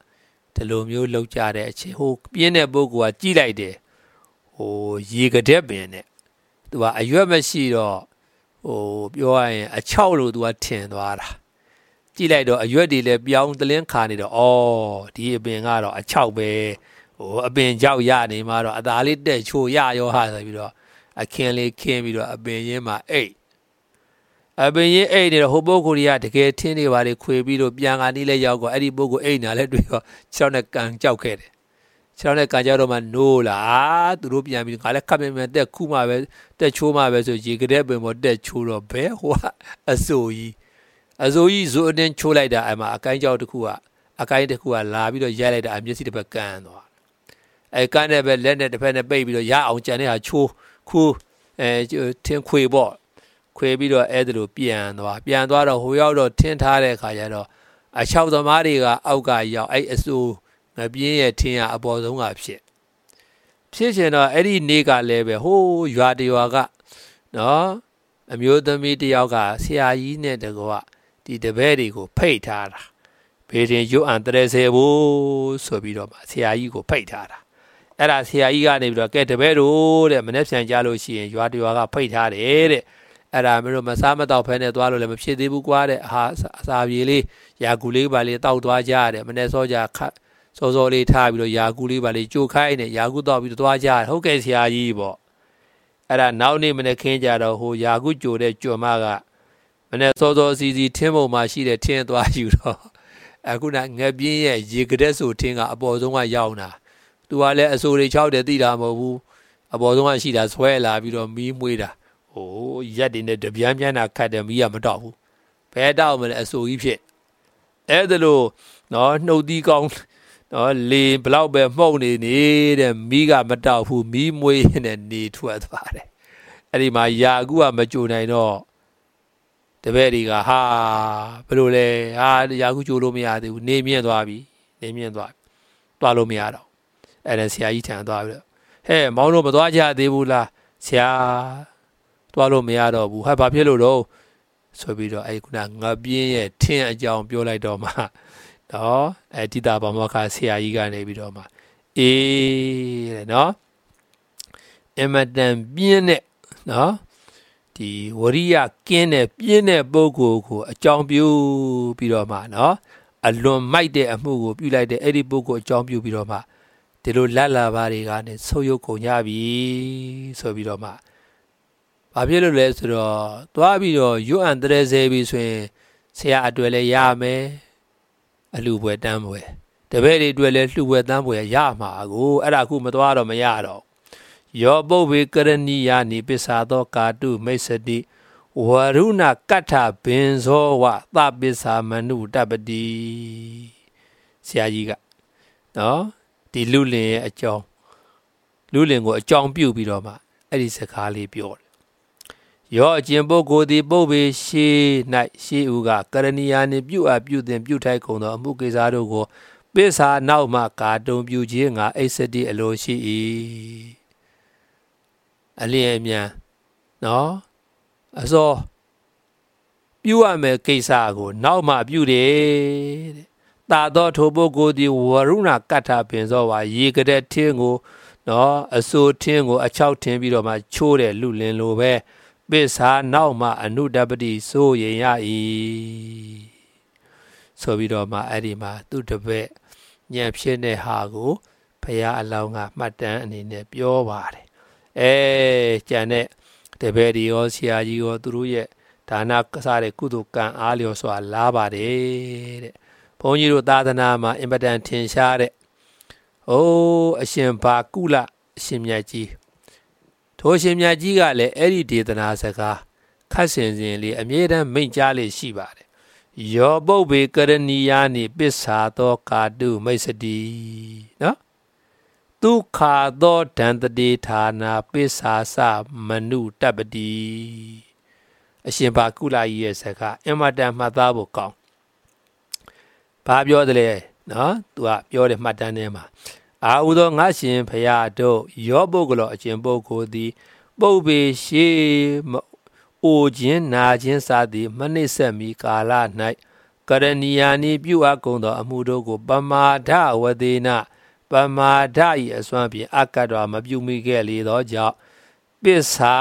ဒီလိုမျိုးလောက်ကြတဲ့အချိန်ဟိုပြင်းတဲ့ပုဂ္ဂိုလ်ကကြီးလိုက်တယ်ဟိုရေကတဲ့ပင်နဲ့သူကအရွက်မရှိတော့ဟိုပြောရရင်အချောက်လို့သူကထင်သွားတာကြည့်လိုက်တော့အရွက်တွေလည်းပြောင်းတလင်းခါနေတော့အော်ဒီအပင်ကတော့အချောက်ပဲဟိုအပင်ကြောက်ရနေမှတော့အသားလေးတက်ချိုရရောဟာဆိုပြီးတော့အခင်းလေးခင်းပြီးတော့အပင်ရင်းမှာအိတ်အပင်ရင်းအိတ်နေတော့ဟိုပုဂ္ဂိုလ်ကြီးကတကယ်ထင်းနေပါလေခွေပြီးတော့ပြန်ကနေလဲရောက်တော့အဲ့ဒီပုဂ္ဂိုလ်အိတ်နာလဲတွေ့တော့ခြေထောက်နဲ့ကန်ကြောက်ခဲ့တယ်ခြေထောက်နဲ့ကန်ကြောက်တော့မှနိုးလာသူတို့ပြန်ပြီးငါလည်းခပ်မြန်မြန်တက်ခုမှပဲတက်ချိုးမှပဲဆိုရေကတဲ့ပင်ပေါ်တက်ချိုးတော့ဘဲဟိုကအစိုးကြီးအစိုးကြီးဇိုးအတင်းချိုးလိုက်တာအဲ့မှာအကိုင်းကြောက်တစ်ခုကအကိုင်းတစ်ခုကလာပြီးတော့ရိုက်လိုက်တာအမျက်စိတစ်ဖက်ကန်သွားအဲကန်တဲ့ပဲလက်နဲ့တစ်ဖက်နဲ့ပိတ်ပြီးတော့ရအောင်ကြံတဲ့ဟာချိုးခူးအဲထင်းခွေပေါ့ခွေပြီးတော့အဲ့ဒါလိုပြန်သွားပြန်သွားတော့ဟိုရောက်တော့ထင်းထားတဲ့ခါကျတော့အချောက်သမားတွေကအောက်ကရောက်အဲ့အစိုးငပြင်းရဲ့ထင်းကအပေါ်ဆုံးကဖြစ်ဖြစ်ချင်တော့အဲ့ဒီနေ့ကလည်းပဲဟိုးရွာတရွာကနော်အမျိုးသမီးတယောက်ကဆရာကြီးနဲ့တကွာဒီတပည့်တွေကိုဖိတ်ထားတာဘေးတင်ရွတ်အန်တရစေဖို့ဆိုပြီးတော့မှဆရာကြီးကိုဖိတ်ထားတာအဲ့ဒါဆရာကြီးကနေပြီးတော့ကဲတပည့်တို့တဲ့မနေ့ပြန်ကြလို့ရှိရင်ရွာတရွာကဖိတ်ထားတယ်တဲ့အဲ့ဒါမျိုးမစားမတော့ဖဲနဲ့သွားလို့လည်းမဖြစ်သေးဘူးကွာတဲ့ဟာအစာပြေလေးယာကူလေးပါလေးတောက်သွားကြရတယ်မနေ့စောကြခတ်စောစောလေးထားပြီးတော့ယာကူလေးပါလေးကြိုခိုင်းနေယာကူတော့ပြီးတော့သွားကြတယ်ဟုတ်ကဲ့ဆရာကြီးပေါ့အဲ့ဒါနောက်နေ့မနေ့ခင်းကြတော့ဟိုယာကူကြိုတဲ့ကြွမကမနေ့စောစောစီစီထင်းပုံမှာရှိတဲ့ထင်းသွားယူတော့အခုနငပြင်းရဲ့ရေကတဲ့ဆိုထင်းကအပေါ်ဆုံးကရောက်လာသူကလည်းအစိုးတွေ၆တယ်သိတာမဟုတ်ဘူးအပေါ်ဆုံးကရှိတာဆွဲလာပြီးတော့မီးမွေးတာဟိုရက်တွေနဲ့တပြန်းပြန်းတာခတ်တယ်မီးကမတော့ဘူးဘဲတော့မလဲအစိုးကြီးဖြစ်အဲ့ဒါလို့နော်နှုတ်သီးကောင်းနော်လေဘလောက်ပဲမှုန့်နေနေတဲ့မီးကမတော့ဘူးမီးမွေးနေနေထွက်သွားတယ်အဲ့ဒီမှာယာကူကမကြိုနိုင်တော့တပည့်တွေကဟာဘယ်လိုလဲဟာယာကူကြိုလို့မရသေးဘူးနေမြင့်သွားပြီနေမြင့်သွားသွားလို့မရတော့အဲ့ဒါဆရာကြီးထံသွားပြီးတော့ဟဲ့မောင်တို့မသွားကြသေးဘူးလားဆရာသွားလို့မရတော့ဘူးဟာဘာဖြစ်လို့တော့ဆိုပြီးတော့အဲ့ခုနငပြင်းရဲ့ထင်းအကြောင်းပြောလိုက်တော့မှနော်အဲ့တိတာဘာမောခဆရာကြီးကနေပြီးတော့မှအေးတဲ့နော်အမတန်ပြင်းတဲ့နော်ဒီဝရိယကင်းတဲ့ပြင်းတဲ့ပုဂ္ဂိုလ်ကိုအကြောင်းပြုပြီးတော့မှနော်အလွန်မိုက်တဲ့အမှုကိုပြုလိုက်တဲ့အဲ့ဒီပုဂ္ဂိုလ်အကြောင်းပြုပြီးတော့မှဒီလိုလက်လာပါတွေကနေဆုပ်ယုပ်ကုန်ကြပြီဆိုပြီးတော့မှဘာဖြစ်လို့လဲဆိုတော့သွားပြီးတော့ရွတ်အန်တရစေပြီဆိုရင်ဆရာအတွေ့လဲရမယ်အလှပွဲတန်းပွဲတပည့်တွေတွေ့လဲလှပွဲတန်းပွဲရမှာကိုအဲ့ဒါခုမသွားတော့မရတော့ယောပုဗ္ဗေကရဏီယာနိပစ္စာသောကာတုမိတ်စတိဝရုဏကတ္ထဘင်ဇောဝသပစ္စာမနုတပတိဆရာကြီးကနော်ဒီလူလင်ရဲ့အကြောင်းလူလင်ကိုအကြောင်းပြုပြီးတော့မှအဲ့ဒီစကားလေးပြောတယ်ယောအကျင်ပုဂ္ဂိုလ်သည်ပုဗ္ဗေရှိ၌ရှိဥကကရဏီယာနှင့်ပြုအပ်ပြုသင်ပြုထိုက်ကုန်သောအမှုကိစ္စတို့ကိုပစ္စာနောက်မှကာတုံပြုခြင်းငါအိစတိအလိုရှိ၏အလျင်အမြန်နော်အစောပြုရမယ်ကိစ္စကိုနောက်မှပြုတယ်တဲ့တာသောထိုပုဂ္ဂိုလ်သည်ဝရုဏကတ္ထပင်စောဝါရေကတဲ့ထင်းကိုနော်အစိုးထင်းကိုအချောက်ထင်းပြီးတော့မှချိုးတဲ့လူလင်လိုပဲပစ္စာနောက်မှအနုတပတိဆိုရင်ရ၏ဆိုပြီးတော့မှအဲ့ဒီမှာသူ့တပည့်ညံဖြစ်တဲ့ဟာကိုဘုရားအလောင်းကမှတ်တမ်းအနေနဲ့ပြောပါတယ်အဲကျန်တဲ့တပည့်ဒီရောဆရာကြီးရောသူတို့ရဲ့ဒါနကစားတဲ့ကုသိုလ်ကံအားလျော်စွာလားပါတယ်တဲ့ဘုန်းကြီးတို့သာသနာမှာအင်ပတန်ထင်ရှားတဲ့အိုးအရှင်ဘာကုလအရှင်မြတ်ကြီးထိုရှင်မြတ်ကြီးကလည်းအဲ့ဒီဒေသနာစကားခတ်ဆင်စဉ်လေးအမြဲတမ်းမိန့်ကြားလေးရှိပါတယ်ယောပုဗ္ဗေကရဏီယာနိပစ္စာသောကာတုမိတ်စတိနော်ဒုက္ခသောဒန္တတိဌာနာပစ္စာစမနုတပတိအရှင်ဘာကုလကြီးရဲ့စကားအမတန်မှတ်သားဖို့ကောင်းဘာပြောတယ်လဲနော်သူကပြောတယ်မှတ်တမ်းထဲမှာအာဟုသောငါရှင်ဖရာတို့ယောပုဂ္ဂလောအကျင့်ပုဂ္ဂိုလ်သည်ပုဗ္ဗေရှိအိုခြင်းနာခြင်းစသည်မနှိမ့်ဆက်မီကာလ၌ကရဏီယာနိပြုအပ်ကုန်သောအမှုတို့ကိုပမာဒဝဒေနပမာဒ၏အစွမ်းဖြင့်အကတ်တော်မပြုမိခဲ့လေသောကြောင့်ပစ္စာ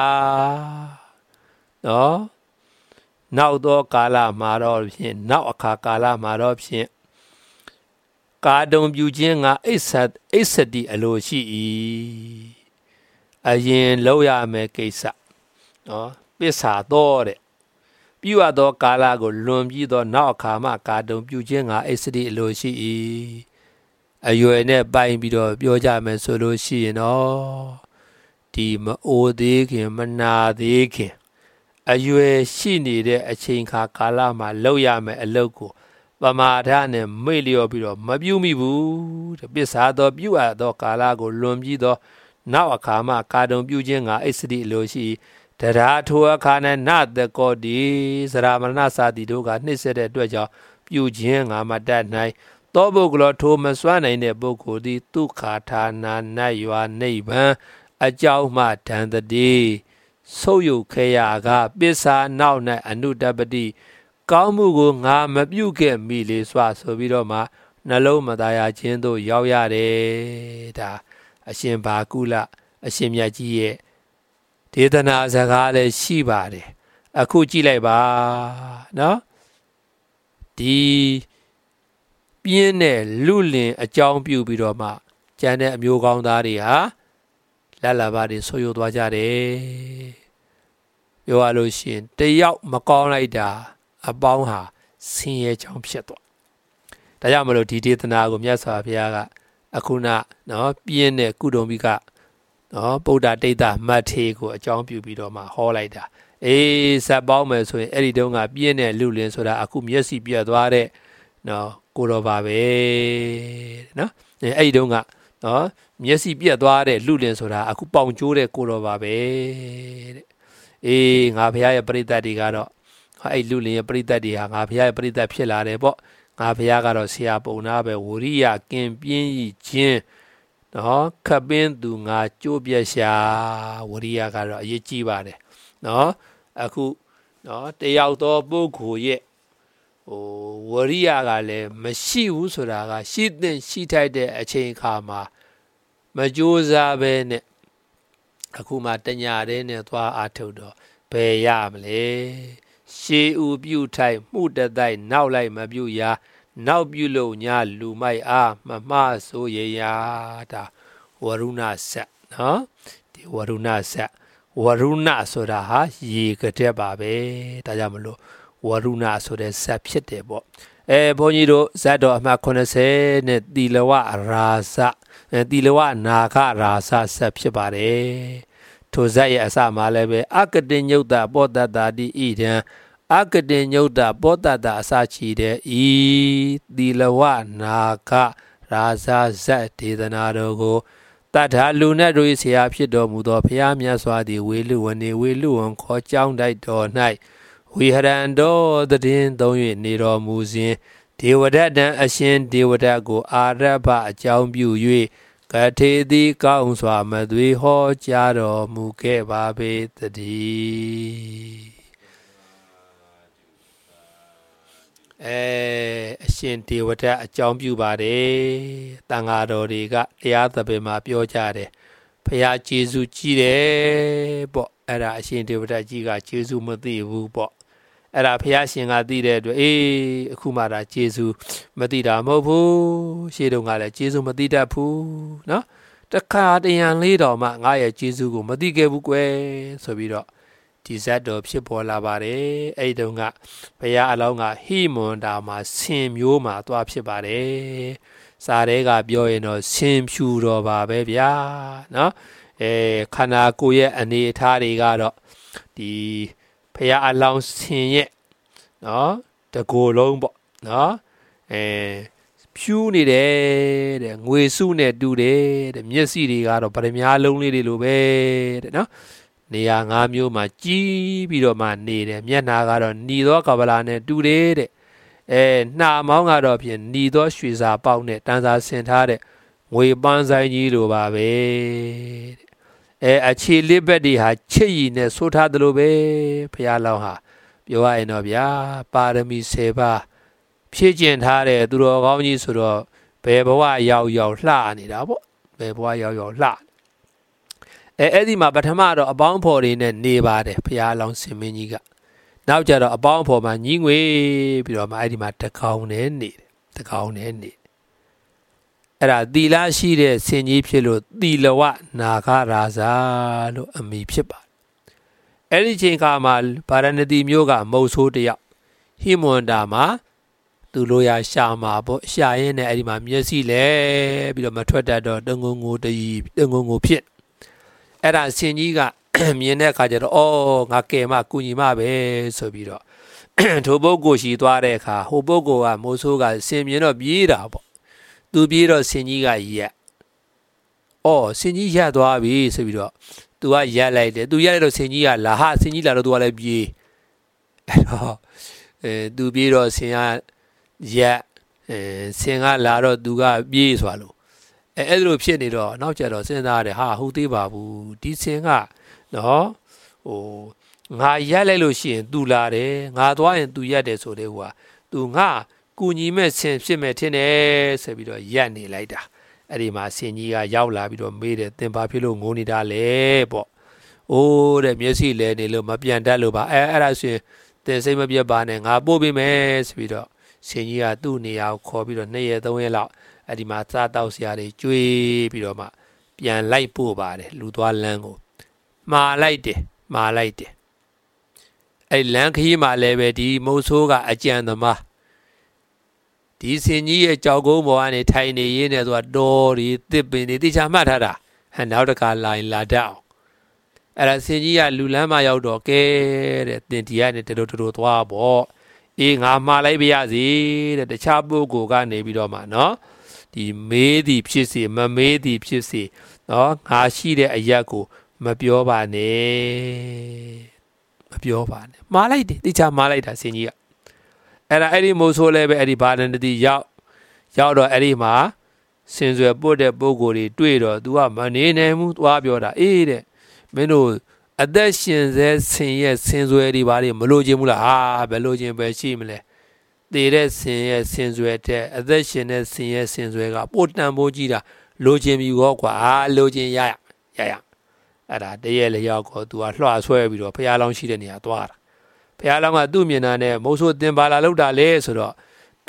နော်နောက်သောကာလမှာတော့ဖြင့်နောက်အခါကာလမှာတော့ဖြင့်ကာတုံပြုခြင်းငါအိစ္ဆအိစ္ဆတိအလိုရှိ၏အရင်လောက်ရမယ်ကိစ္စနော်ပစ္စာတော့တဲ့ပြုအပ်သောကာလကိုလွန်ပြီးသောနောက်အခါမှကာတုံပြုခြင်းငါအိစ္ဆတိအလိုရှိ၏အရွယ်နဲ့ပိုင်ပြီးတော့ပြောကြမယ်ဆိုလို့ရှိရင်တော့ဒီမအိုသေးခင်မနာသေးခင်အရွယ်ရှိနေတဲ့အချိန်ခါကာလမှာလောက်ရမယ်အလုပ်ကိုပမာဒနဲ့မေ့လျော့ပြီးတော့မပြုမိဘူးတဲ့ပစ္စာသောပြုအပ်သောကာလကိုလွန်ပြီးသောနောက်အခါမှကာတုံပြုခြင်းငါအိစ္ဆတိအလိုရှိတရားထိုအခါနဲ့နတကောတိသရမဏစာတိတို့ကနှိမ့်ဆက်တဲ့အတွက်ကြောင့်ပြုခြင်းငါမတတ်နိုင်သောပုဂ္ဂလောထိုမစွမ်းနိုင်တဲ့ပုဂ္ဂိုလ်သည်ဒုက္ခဌာနာနတ်ရွာနိဗ္ဗာန်အကြောင်းမှဒန္တတိဆုပ်ယုတ်ခဲရကပစ္စာနောက်၌အနုတပတိကောင်းမှုကိုငါမပြုခဲ့မိလေစွာဆိုပြီးတော့မှနှလုံးမသားရခြင်းသို့ရောက်ရတယ်ဒါအရှင်ဘာကုလအရှင်မြတ်ကြီးရဲ့ဒေသနာစကားလည်းရှိပါတယ်အခုကြည့်လိုက်ပါနော်ဒီပြင်းတဲ့လူလင်အကြောင်းပြုပြီးတော့မှကျန်တဲ့အမျိုးကောင်းသားတွေဟာလက်လာပါတွေဆိုးရွားသွားကြတယ်ပြောရလို့ရှိရင်တယောက်မကောင်းလိုက်တာအပေါင်းဟာဆင်းရဲချောင်းဖြစ်သွားဒါကြောင့်မလို့ဒီဒေသနာကိုမြတ်စွာဘုရားကအခုနနော်ပြင်းတဲ့ကုတုံပိကနော်ဗုဒ္ဓတိတ်တမတ်ထေကိုအကြောင်းပြုပြီးတော့မှဟောလိုက်တာအေးဇက်ပေါင်းမယ်ဆိုရင်အဲ့ဒီတုန်းကပြင်းတဲ့လူလင်ဆိုတာအခုမျက်စိပြတ်သွားတဲ့နော်ကိုတော်ပါပဲနော်အဲ့ဒီတုန်းကနော်မျက်စိပြတ်သွားတဲ့လူလင်ဆိုတာအခုပေါင်ကျိုးတဲ့ကိုတော်ပါပဲတဲ့အေးငါဘုရားရဲ့ပရိသတ်တွေကတော့အဲ့လူလင်ရဲ့ပရိသတ်တွေဟာငါဘုရားရဲ့ပရိသတ်ဖြစ်လာတယ်ပေါ့ငါဘုရားကတော့ဆရာပုံနာပဲဝရိယကင်ပြင်းဤခြင်းနော်ခပ်ပင်းသူငါကြိုးပြက်ရှာဝရိယကတော့အရေးကြီးပါတယ်နော်အခုနော်တယောက်သောပုဂ္ဂိုလ်ရဲ့ဟိုဝရိယကလည်းမရှိဘူးဆိုတာကရှိတဲ့ရှိထိုက်တဲ့အချိန်အခါမှာမကြိုးစားပဲနဲ့အခုမှတညာတဲ့နဲ့သွားအားထုတ်တော့ဘယ်ရမလဲရှေးဥပြုထိုက်မှုတတိုက်နောက်လိုက်မပြုရာနောက်ပြုလို့ညာလူမိုက်အားမမှားဆိုရရာဒါဝရုဏဆက်နော်ဒီဝရုဏဆက်ဝရုဏဆိုတာဟာရေကတဲ့ပါပဲဒါကြောင့်မလို့ဝရုဏဆိုတဲ့ဆက်ဖြစ်တယ်ပေါ့အဲဘုန်းကြီးတို့ဇတ်တော်အမှတ်ခုနှစ်ဆယ်နဲ့သီလဝရာဇအဲသီလဝနာခရာဇဆက်ဖြစ်ပါတယ်ထိုဇတ်ရဲ့အစမှာလည်းပဲအကတိညုတ်တပောတတ္တာတိဣဒံအကတိညုတ်တပောတတ္တာအစချီတဲ့ဤသီလဝနာခရာဇဇတ်ဒေသနာတော်ကိုတထာလူနဲ့တို့၏ဆရာဖြစ်တော်မူသောဘုရားမြတ်စွာသည်ဝေလူဝနေဝေလူဝံခေါ်ကြောင်းတိုက်တော်၌ဝိဟရံတော်တည်င်းသုံး၍နေတော်မူစဉ်ဒေဝဒတ္တံအရှင်ဒေဝဒတ်ကိုအာရဘအကြောင်းပြု၍ကထေတိကောင်းစွာမသွေဟောကြားတော်မူခဲ့ပါပေတည်းအဲအရှင်ဒေဝဒတ်အကြောင်းပြုပါတယ်တန်ဃာတော်တွေကတရားသဘင်မှာပြောကြတယ်ဘုရားကျေးဇူးကြီးတယ်ပေါ့အဲ့ဒါအရှင်ဒေဝဒတ်ကြီးကကျေးဇူးမသိဘူးပေါ့အဲ့ဒါဘုရားရှင်ကသိတဲ့အတွက်အေးအခုမှဒါကျေးဇူးမသိတာမဟုတ်ဘူးရှေ့တုန်းကလည်းကျေးဇူးမသိတတ်ဘူးနော်တခါတရံလေးတော်မှငါရဲ့ကျေးဇူးကိုမသိခဲ့ဘူးကွယ်ဆိုပြီးတော့ဒီဇတ်တော်ဖြစ်ပေါ်လာပါတယ်အဲ့ဒီတုန်းကဘုရားအလောင်းကဟိမွန်တာမှာဆင်မျိုးမှာသွားဖြစ်ပါတယ်စာတဲကပြောရင်တော့ဆင်ဖြူတော်ပါပဲဗျာနော်အဲခန္ဓာကိုယ်ရဲ့အနေအထားတွေကတော့ဒီဘုရားအလောင်းဆင်ရဲ့နော်တကိုယ်လုံးပေါ့နော်အဲဖြူနေတယ်တဲ့ငွေစုနဲ့တူတယ်တဲ့မျက်စိတွေကတော့ဗရမ ्या လုံးလေးတွေလိုပဲတဲ့နော်နေရာ၅မျိုးမှာကြီးပြီးတော့မှနေတယ်မျက်နှာကတော့หนีသောကဗလာနဲ့တူတယ်တဲ့အဲနှာမောင်းကတော့ဖြင့်หนีသောရွှေစာပေါက်နဲ့တန်းစာဆင်ထားတဲ့ငွေပန်းဆိုင်ကြီးလိုပါပဲတဲ့အဲအခြေလစ်ဘက်တွေဟာချစ်ရည်နဲ့ဆိုးထားသလိုပဲဘုရားလောင်းဟာပြောရရင်တော့ဗျာပါရမီ၁၀ပါးဖြစ်ကျင်ထားတဲ့သူတော်ကောင်းကြီးဆိုတော့ဘယ်ဘဝရောက်ရောက်လှနေတာပေါ့ဘယ်ဘဝရောက်ရောက်လှအဲအဲ့ဒီမှာပထမတော့အပေါင်းဖော်တွေနဲ့နေပါတယ်ဘုရားလောင်းစင်မင်းကြီးကနောက်ကြတော့အပေါင်းဖော်မှာညီးငွေပြီးတော့မှအဲ့ဒီမှာတကောင်နဲ့နေတယ်တကောင်နဲ့နေအဲ့ဒါသီလရှိတဲ့ဆင်ကြီးဖြစ်လို့သီလဝနာဂရာဇာလို့အမည်ဖြစ်ပါတယ်အဲ့ဒီချိန်ခါမှာဗာရာဏသီမြို့ကမုတ်ဆိုးတယောက်ဟိမွန်တာမှာသူလိုရာရှာမှာပေါ့ရှာရင်းနဲ့အဲ့ဒီမှာမျက်စိလဲပြီးတော့မထွက်တတ်တော့တငုံငိုတည်တငုံငိုဖြစ်အဲ့ဒါဆင်ကြီးကမြင်တဲ့အခါကျတော့အော်ငါကဲမကူညီမပဲဆိုပြီးတော့ထိုပုဂ္ဂိုလ်ရှိသွားတဲ့အခါဟိုပုဂ္ဂိုလ်ကမိုးဆိုးကဆင်မြင်တော့ပြေးတာပေါ့သူပြေးတော့ဆင်ကြီးကရက်အော်ဆင်ကြီးရက်သွားပြီဆိုပြီးတော့သူကရက်လိုက်တယ်သူရက်လိုက်တော့ဆင်ကြီးကလာဟာဆင်ကြီးလာတော့သူကလည်းပြေးအဲ့တော့အဲသူပြေးတော့ဆင်ကရက်အဲဆင်ကလာတော့သူကပြေးသွားလို့အဲအဲ့လိုဖြစ်နေတော့နောက်ကျတော့စဉ်းစားရတယ်ဟာဟုတ်သေးပါဘူးဒီဆင်ကနော်ဟိုငါရက်လိုက်လို့ရှိရင်သူလာတယ်ငါသွားရင်သူရက်တယ်ဆိုတဲ့ဟိုကသူငါကူညီမဲ့ဆင်ဖြစ်မဲ့ထင်တယ်ဆိုပြီးတော့ရက်နေလိုက်တာအဲ့ဒီမှာဆင်ကြီးကရောက်လာပြီးတော့မေးတယ်သင်ဘာဖြစ်လို့ငိုနေတာလဲပေါ့အိုးတဲ့မျက်စိလဲနေလို့မပြန်တတ်လို့ပါအဲအဲ့ဒါဆိုရင်သင်စိတ်မပြတ်ပါနဲ့ငါပို့ပေးမယ်ဆိုပြီးတော့ဆင်ကြီးကသူ့နေရာကိုခေါ်ပြီးတော့နှစ်ရက်သုံးရက်လောက်အဲ့ဒီမှာစားတောက်စရာတွေကျွေးပြီးတော့မှပြန်လိုက်ပို့ပါတယ်လူသွားလမ်းကိုမှားလိုက်တယ်မှားလိုက်တယ်အဲ့လမ်းခရီးမှာလည်းပဲဒီမုတ်ဆိုးကအကြံသမားဒီဆင်ကြီးရဲ့ကြောက်ကုန်းပေါ်ကနေထိုင်နေရင်းနဲ့ဆိုတာတော်ဒီတစ်ပင်တွေတိချာမှတ်ထားတာဟန်နောက်တခါလာရင်လာတတ်အောင်အဲ့ဒါဆင်ကြီးကလူလမ်းမှာရောက်တော့ကဲတဲ့တင်တီကနေတတော်တော်သွားပေါ့အေးငါမှားလိုက်ပါရစေတဲ့တခြားပုဂ္ဂိုလ်ကနေပြီးတော့မှနော်ဒီမေးသည်ဖြစ်စေမမေးသည်ဖြစ်စေနော်ငါရှိတဲ့အရက်ကိုမပြောပါနဲ့မပြောပါနဲ့မှားလိုက်တယ်တိချာမှားလိုက်တာဆင်ကြီးကအဲ့ဒါအဲ့ဒီမိုးဆိုးလဲပဲအဲ့ဒီဗာရဏသီရောက်ရောက်တော့အဲ့ဒီမှာစင်စွယ်ပုတ်တဲ့ပုဂ္ဂိုလ်တွေတွေ့တော့ तू ကမနေနိုင်ဘူးသွားပြောတာအေးတဲ့မင်းတို့အသက်ရှင်စေဆင်ရဲ့ဆင်စွယ်တွေဘာတွေမလို့ခြင်းဘူးလားဟာဘယ်လိုခြင်းပဲရှိမလဲတည်တဲ့ဆင်ရဲ့ဆင်စွယ်တဲ့အသက်ရှင်တဲ့ဆင်ရဲ့ဆင်စွယ်ကပို့တန်ဖို့ကြီးတာလိုခြင်းပြီရောကွာအာလိုခြင်းရရရရအဲ့ဒါတရေလျောက်ကို तू ကလွှတ်ဆွဲပြီးတော့ဖျားလောင်းရှိတဲ့နေရာသွားတာဖျားလောင်းကသူ့မြင်တာနဲ့မုတ်ဆိုးတင်ပါလာလောက်တာလေဆိုတော့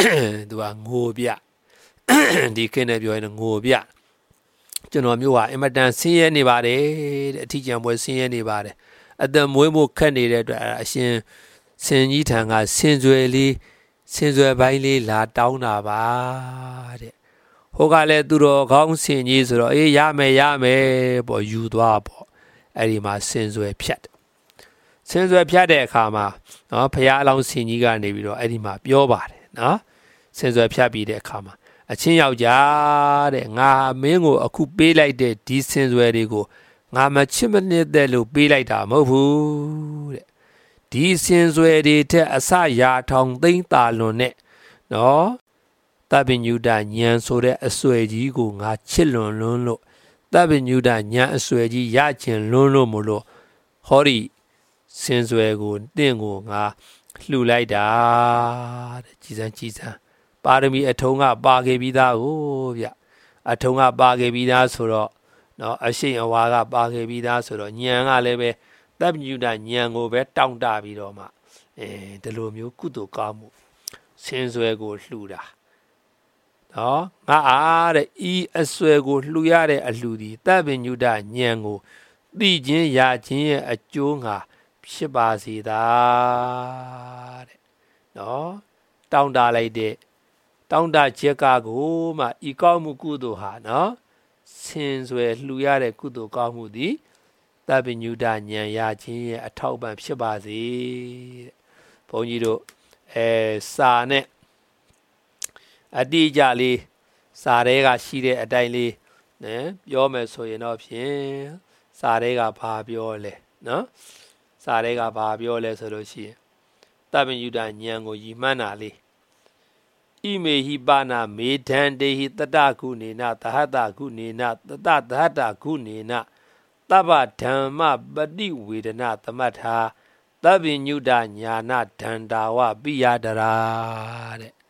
तू ကငိုပြဒီခင်းနဲ့ပြောရင်ငိုပြကျွန်တော်မျိုးကအင်မတန်ဆင်းရဲနေပါတယ်တဲ့အထီးကျန်ပွဲဆင်းရဲနေပါတယ်အသက်မွေးမှုခက်နေတဲ့အတွက်အရှင်ဆင်ကြီးထံကဆင်စွယ်လေးဆင်စွယ်ပိုင်းလေးလာတောင်းတာပါတဲ့ဟိုကလည်းသူတော်ကောင်းဆင်ကြီးဆိုတော့အေးရမယ်ရမယ်ပေါ့ယူသွားပေါ့အဲ့ဒီမှာဆင်စွယ်ဖြတ်ဆင်စွယ်ဖြတ်တဲ့အခါမှာနော်ဖရာအလောင်းဆင်ကြီးကနေပြီးတော့အဲ့ဒီမှာပြောပါတယ်နော်ဆင်စွယ်ဖြတ်ပြီးတဲ့အခါမှာအချင်းယောက်ျားတဲ့ငါမင်းကိုအခုပေးလိုက်တဲ့ဒီဆင်စွယ်တွေကိုငါမချစ်မနစ်တဲ့လို့ပေးလိုက်တာမဟုတ်ဘူးတဲ့ဒီဆင်စွယ်တွေထက်အစရာထောင်သိမ့်တာလွန်နဲ့နော်တပ္ပညုတဉာဏ်ဆိုတဲ့အစွဲကြီးကိုငါချစ်လွန်လွန်းလို့တပ္ပညုတဉာဏ်အစွဲကြီးရချင်လွန်းလို့မလို့ဟောဒီဆင်စွယ်ကိုတင့်ကိုငါလှူလိုက်တာတဲ့ကြည်စမ်းကြည်စမ်းပါရမီအထုံးကပါခဲ့ပြီးသားကိုဗျအထုံးကပါခဲ့ပြီးသားဆိုတော့နော်အရှိန်အဝါကပါခဲ့ပြီးသားဆိုတော့ဉာဏ်ကလည်းပဲတပ္ပညုတဉာဏ်ကိုပဲတောင့်တပြီးတော့မှအဲဒီလိုမျိုးကုသိုလ်ကောင်းမှုဆင်စွယ်ကိုလှူတာနော်ငါအားတဲ့ဤအစွဲကိုလှူရတဲ့အလှူဒီတပ္ပညုတဉာဏ်ကိုသိခြင်းရခြင်းရဲ့အကျိုးငါဖြစ်ပါစေသာတဲ့နော်တောင့်တလိုက်တဲ့တောင့်တချက်ကကိုမှဤကောင်းမှုကုသိုလ်ဟာနော်ဆင်စွယ်လှူရတဲ့ကုသိုလ်ကောင်းမှုသည်တပ္ပညုတဉာဏ်ရခြင်းရဲ့အထောက်ပံ့ဖြစ်ပါစေတဲ့ဘုန်းကြီးတို့အဲစာနဲ့အတိအကျလေးစာတွေကရှိတဲ့အတိုင်းလေးနော်ပြောမယ်ဆိုရင်တော့ဖြင့်စာတွေကဘာပြောလဲနော်စာတွေကဘာပြောလဲဆိုလို့ရှိရင်တပ္ပညုတဉာဏ်ကိုရည်မှန်းတာလေးဣမေဟိပါဏမေဒံတေဟိတတကုနေနသဟတကုနေနတတသဟတကုနေနတပ္ပဓမ္မပฏิဝေဒနာသမထတပ္ပညုတဉာဏဒန္တာဝပိယတရာတဲ့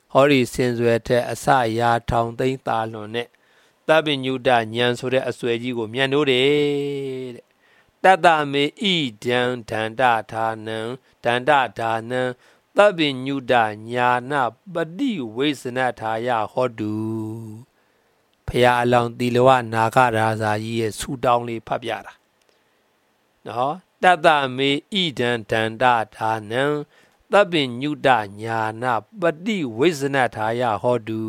ဟောဒီစင်စွဲတဲ့အစရာထောင်သိမ့်သာလွန်နဲ့သဗ္ဗညုတညံဆိုတဲ့အစွဲကြီးကိုမြန်လို့တယ်တဲ့တတ္တမေဣဒံဒန္တဌာနံဒန္တဌာနံသဗ္ဗညုတညာနာပတိဝိစနထာယဟောတုဖရာအလောင်းသီလဝနာဂရာဇာကြီးရဲ့ဆူတောင်းလေးဖတ်ပြတာနော်တတ္တမေဣဒံဒန္တဌာနံသဗ္ဗညုတညာနာပတိဝိစနထာယဟောတု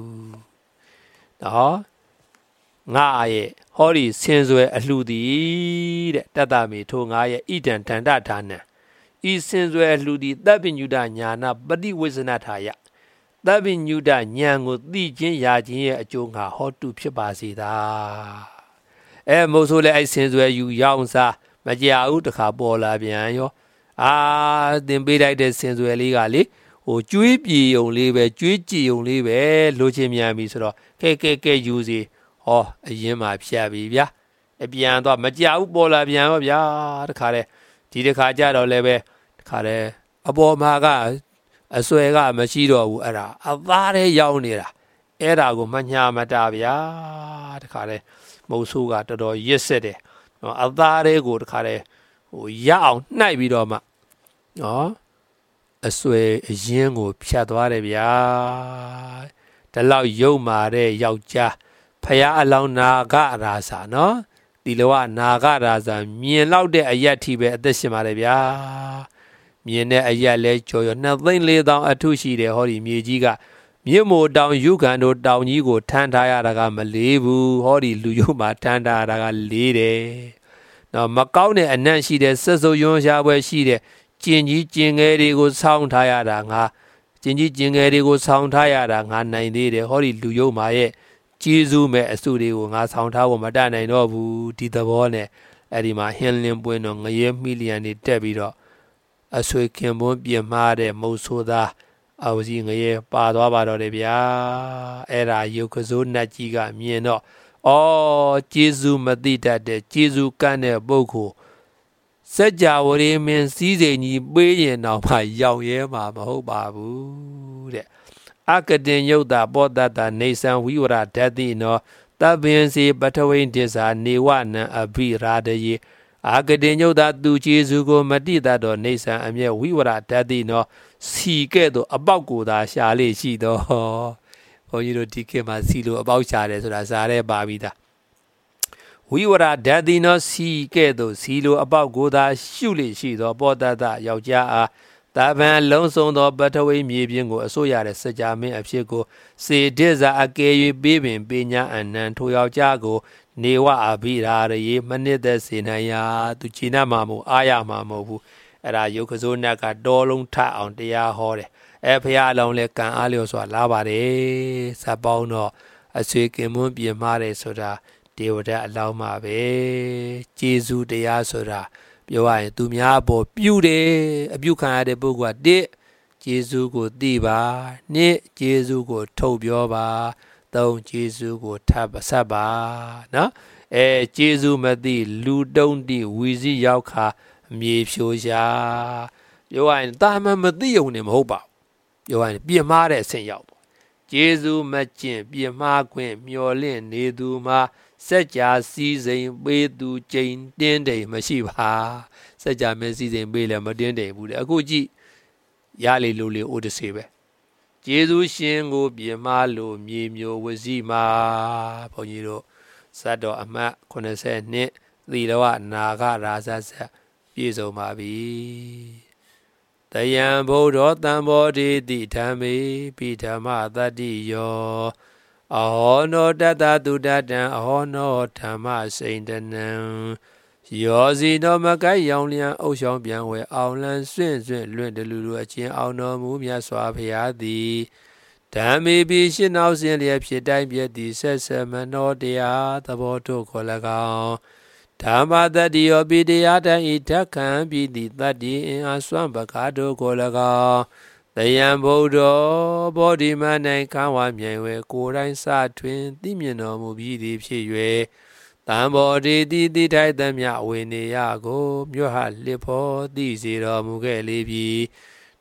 နော်ငါရဲ့ဟောဒီဆင်စွဲအလှသည်တဲ့တတ္တမေထိုငါရဲ့ဣဒံဒန္တဌာနံဤစင်စွဲအလှသည်သဗ္ဗညုတညာနာပတိဝိစနထာယသဗ္ဗညုတဉာဏ်ကိုသိခြင်းရခြင်းရဲ့အကျိုးငါဟောတုဖြစ်ပါစေသာအဲမို့ဆိုလဲအဲ့စင်စွဲယူရောင်းစားမကြဘူးတခါပေါ်လာပြန်ရောအာသင်ပေးလိုက်တဲ့စင်စွဲလေးကလေဟိုကျွေးပြေုံလေးပဲကျွေးကြည်ုံလေးပဲလိုချင်မြန်ပြီဆိုတော့ကဲကဲကဲယူစီဟောအရင်မှဖြတ်ပြီဗျာအပြန်တော့မကြဘူးပေါ်လာပြန်ရောဗျာတခါလေဒီတခါကြတော့လည်းပဲတခါလေအပေါ်မှာကအစွဲကမရှိတော့ဘူးအဲ့ဒါအသားထဲရောက်နေတာအဲ့ဒါကိုမညာမတာဗျာတခါလေမုတ်ဆိုးကတော်တော်ရစ်စစ်တယ်နော်အသားထဲကိုတခါလေဟိုရအောင်နှိုက်ပြီးတော့မှနော်အစွဲအရင်ကိုဖြတ်သွားတယ်ဗျာဒီလောက်ယုံမာတဲ့ယောက်ျားဖယားအလောင်းနာဂရာဇာနော်ဒီလောကနာဂရာဇာမြင်လောက်တဲ့အရက်ထိပဲအသက်ရှင်ပါတယ်ဗျာမြင်တဲ့အရက်လဲကြော်ရနှစ်သိန်းလေးသောင်းအထုရှိတယ်ဟောဒီမြေကြီးကမြင့်မို့တောင်ယူကန်တို့တောင်ကြီးကိုထမ်းထားရတာကမလေးဘူးဟောဒီလူယုံမှာထမ်းထားရတာကလေးတယ်နော်မကောင်းတဲ့အနံ့ရှိတဲ့ဆက်စုပ်ရွံ့ရှားပွဲရှိတဲ့ကျင်ကြီးကျင်ငယ်တွေကိုဆောင်းထားရတာငါကျင်ကြီးကျင်ငယ်တွေကိုဆောင်းထားရတာငါနိုင်သေးတယ်ဟောဒီလူယုံမှာရဲ့ကျေးဇူးမဲ့အစုတွေကိုငါဆောင်းထားဖို့မတတ်နိုင်တော့ဘူးဒီသဘောနဲ့အဲ့ဒီမှာဟင်းလင်းပွင့်တော့ငရဲမီလီယံတွေတက်ပြီးတော့အဆွေခင်ပွန်းပြင်မာတဲ့မုတ်ဆိုးသားအဝစီငရဲပါသွားပါတော့တယ်ဗျာအဲ့ဒါယုတ်ကစိုးနတ်ကြီးကမြင်တော့အော်ကျေးဇူးမသိတတ်တဲ့ကျေးဇူးကမ်းတဲ့ပုဂ္ဂိုလ်စัจ java ရေမင်းစည်းစိမ်ကြီးပေးရင်တော့မှရောက်ရဲမှာမဟုတ်ပါဘူးတဲ့အကတင်ယုတ်တာပောတတနေဆံဝိဝရဓာတိနောတပင်စီပထဝိဒိသာနေဝနံအဘိရာဒယေအာကတင်ညုတ်တာသူကျေစုကိုမတိတတ်တော့နေဆံအမျက်ဝိဝရဓာတိနောစီကဲ့သို့အပေါက်ကိုသာရှာလေရှိတော့ဘုန်းကြီးတို့ဒီခေတ်မှာစီလိုအပေါက်ရှာတယ်ဆိုတာစားရဲပါပြီးသားဝိဝရဓာတိနောစီကဲ့သို့စီလိုအပေါက်ကိုသာရှုလေရှိတော့ပောတတယောက်ျားအားတာဗန်လုံးစုံသောပထဝီမြေပြင်ကိုအစိုးရတဲ့စကြာမင်းအဖြစ်ကိုစေဒိဇာအကယ်၍ပေးပင်ပညာအနံထိုယောက်ျားကိုနေဝအဘိရာရေမနစ်သက်စေနိုင်ရာသူချီနမှာမို့အားရမှာမဟုတ်ဘူးအဲ့ဒါယုတ်ကစိုးနတ်ကတော်လုံးထအောင်တရားဟောတယ်အဲဖရာအလောင်းလဲကံအားလျော်စွာလာပါတယ်ဇပ်ပေါင်းတော့အဆွေကင်မွန်းပြင်မာတယ်ဆိုတာဒေဝဒတ်အလောင်းမှာပဲကျေးဇူးတရားဆိုတာပြောရရင်သူများအပေါ်ပြုတယ်အပြုခံရတဲ့ပုဂ္ဂိုလ်ကတစ်ကျေးဇူးကိုသိပါနှစ်ကျေးဇူးကိုထုတ်ပြောပါသုံးကျေးဇူးကိုထပ်ဆက်ပါနော်အဲကျေးဇူးမသိလူတုံးတိဝီစီရောက်ခါမြေဖြိုရှာပြောရရင်တာမန်မသိုံနဲ့မဟုတ်ပါဘူးပြောရရင်ပြင်းမာတဲ့အဆင့်ရောက်ပေါ့ကျေးဇူးမကျင့်ပြင်းမာခွင့်မျော်လင့်နေသူမှာစัจ जा စီစိန်ပေးသူကျိန်တင်းတိမ်မရှိပါစัจ जा မင်းစီစိန်ပေးလည်းမတင်းတိမ်ဘူးလေအခုကြည့်ရလေလို့လေအိုတစေပဲကျေးဇူးရှင်ကိုပြင်မာလို့မြေမျိုးဝစီမှာဘုန်းကြီးတို့ဇတ်တော်အမှတ်ခုနှစ်ဆယ်နှစ်သီလဝနာဂရာဇဇတ်ပြည့်စုံပါပြီတယံဘုဒ္ဓောတံဘောဓိတိဓမ္မေပိဓမ္မတတ္တိယောအဟောနောတတတုတတံအဟောနောဓမ္မစိန်တနံယောစီနောမကိုက်ရောင်လျံအုပ်ဆောင်ပြန်ဝဲအောင်လန်းစွင့်စွင့်လွင့်တလူလူအချင်းအောင်တော်မူမြတ်စွာဘုရားသည်ဓမ္မေပိရှင်းနောက်စဉ်လျက်ဖြစ်တိုင်းပြည့်သည်ဆက်ဆက်မနောတရားသဘောတို့ကို၎င်းဓမ္မတတ္တိယောပိတရားတံဤဓက္ခံပိတိတတ္တိအင်အားစွမ်းပကားတို့ကို၎င်းတယံဗုဒ္ဓောဘောဓိမ၌ခံဝမြိုင်ဝဲကိုယ်တိုင်းစထွင်သိမြင်တော်မူပြီးသည်ဖြစ်၍တံဘောဓိတိတိထိုက်သမျှဝေနေယကိုမြို့ဟလစ်ဖို့သိစေတော်မူခဲ့လေပြီဓ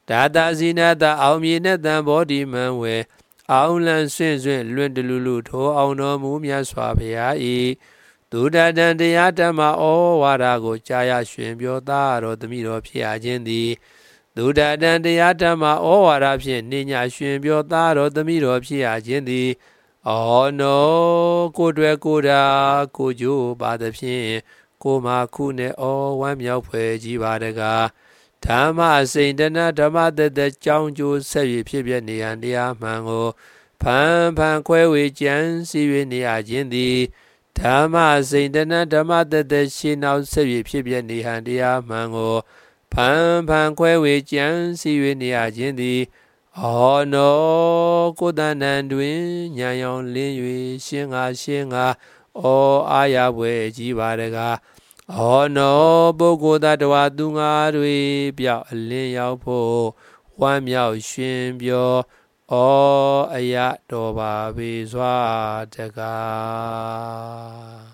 ဒါတာဇိနတအောင်မြေနဲ့တန်ဘောဓိမံဝေအောင်လန်ဆွင့်ဆွင့်လွင့်တလူလူထိုးအောင်တော်မူမြတ်စွာဘုရား၏ဒုဒတံတရားဓမ္မဩဝါဒကိုကြားရရှင်ပြောသားတော်သမီးတော်ဖြစ်ရခြင်းသည်ဒုဒတံတရားဓမ္မဩဝါဒဖြင့်နေညာရှင်ပြောသားတော်သမီးတော်ဖြစ်ရခြင်းသည်အောနောကိုယ်တွေ့ကိုယ်တာကိုကျိုးပါသဖြင့်ကိုမာခုနဲ့ဩဝမ်းမြောက်ဖွယ်ကြီးပါတကားဓမ္မစိန်တနာဓမ္မတသက်ကြောင်းကျိုးဆက်၍ဖြစ်ပြနေရန်တရားမှန်ကိုဖန်ဖန်ခွဲဝေကြံစည်၍နေရခြင်းသည်ဓမ္မစိန်တနာဓမ္မတသက်ရှင်းနောက်ဆက်၍ဖြစ်ပြနေဟန်တရားမှန်ကိုဖန်ဖန်ခွဲဝေကြံစည်၍နေရခြင်းသည်အောနောကိုယ်တဏ္ဍတွင်ဉာဏ်ရောင်လင်း၍ရှင်းငါရှင်းငါဩအာရဘွယ်ကြီးပါတကားအောနောပုဂ္ဂိုလ်တ attva သူငါတွေပြောက်အလင်းရောက်ဖို့ဝမ်းမြောက်ရှင်ပြောဩအယတော်ပါပေစွာတကား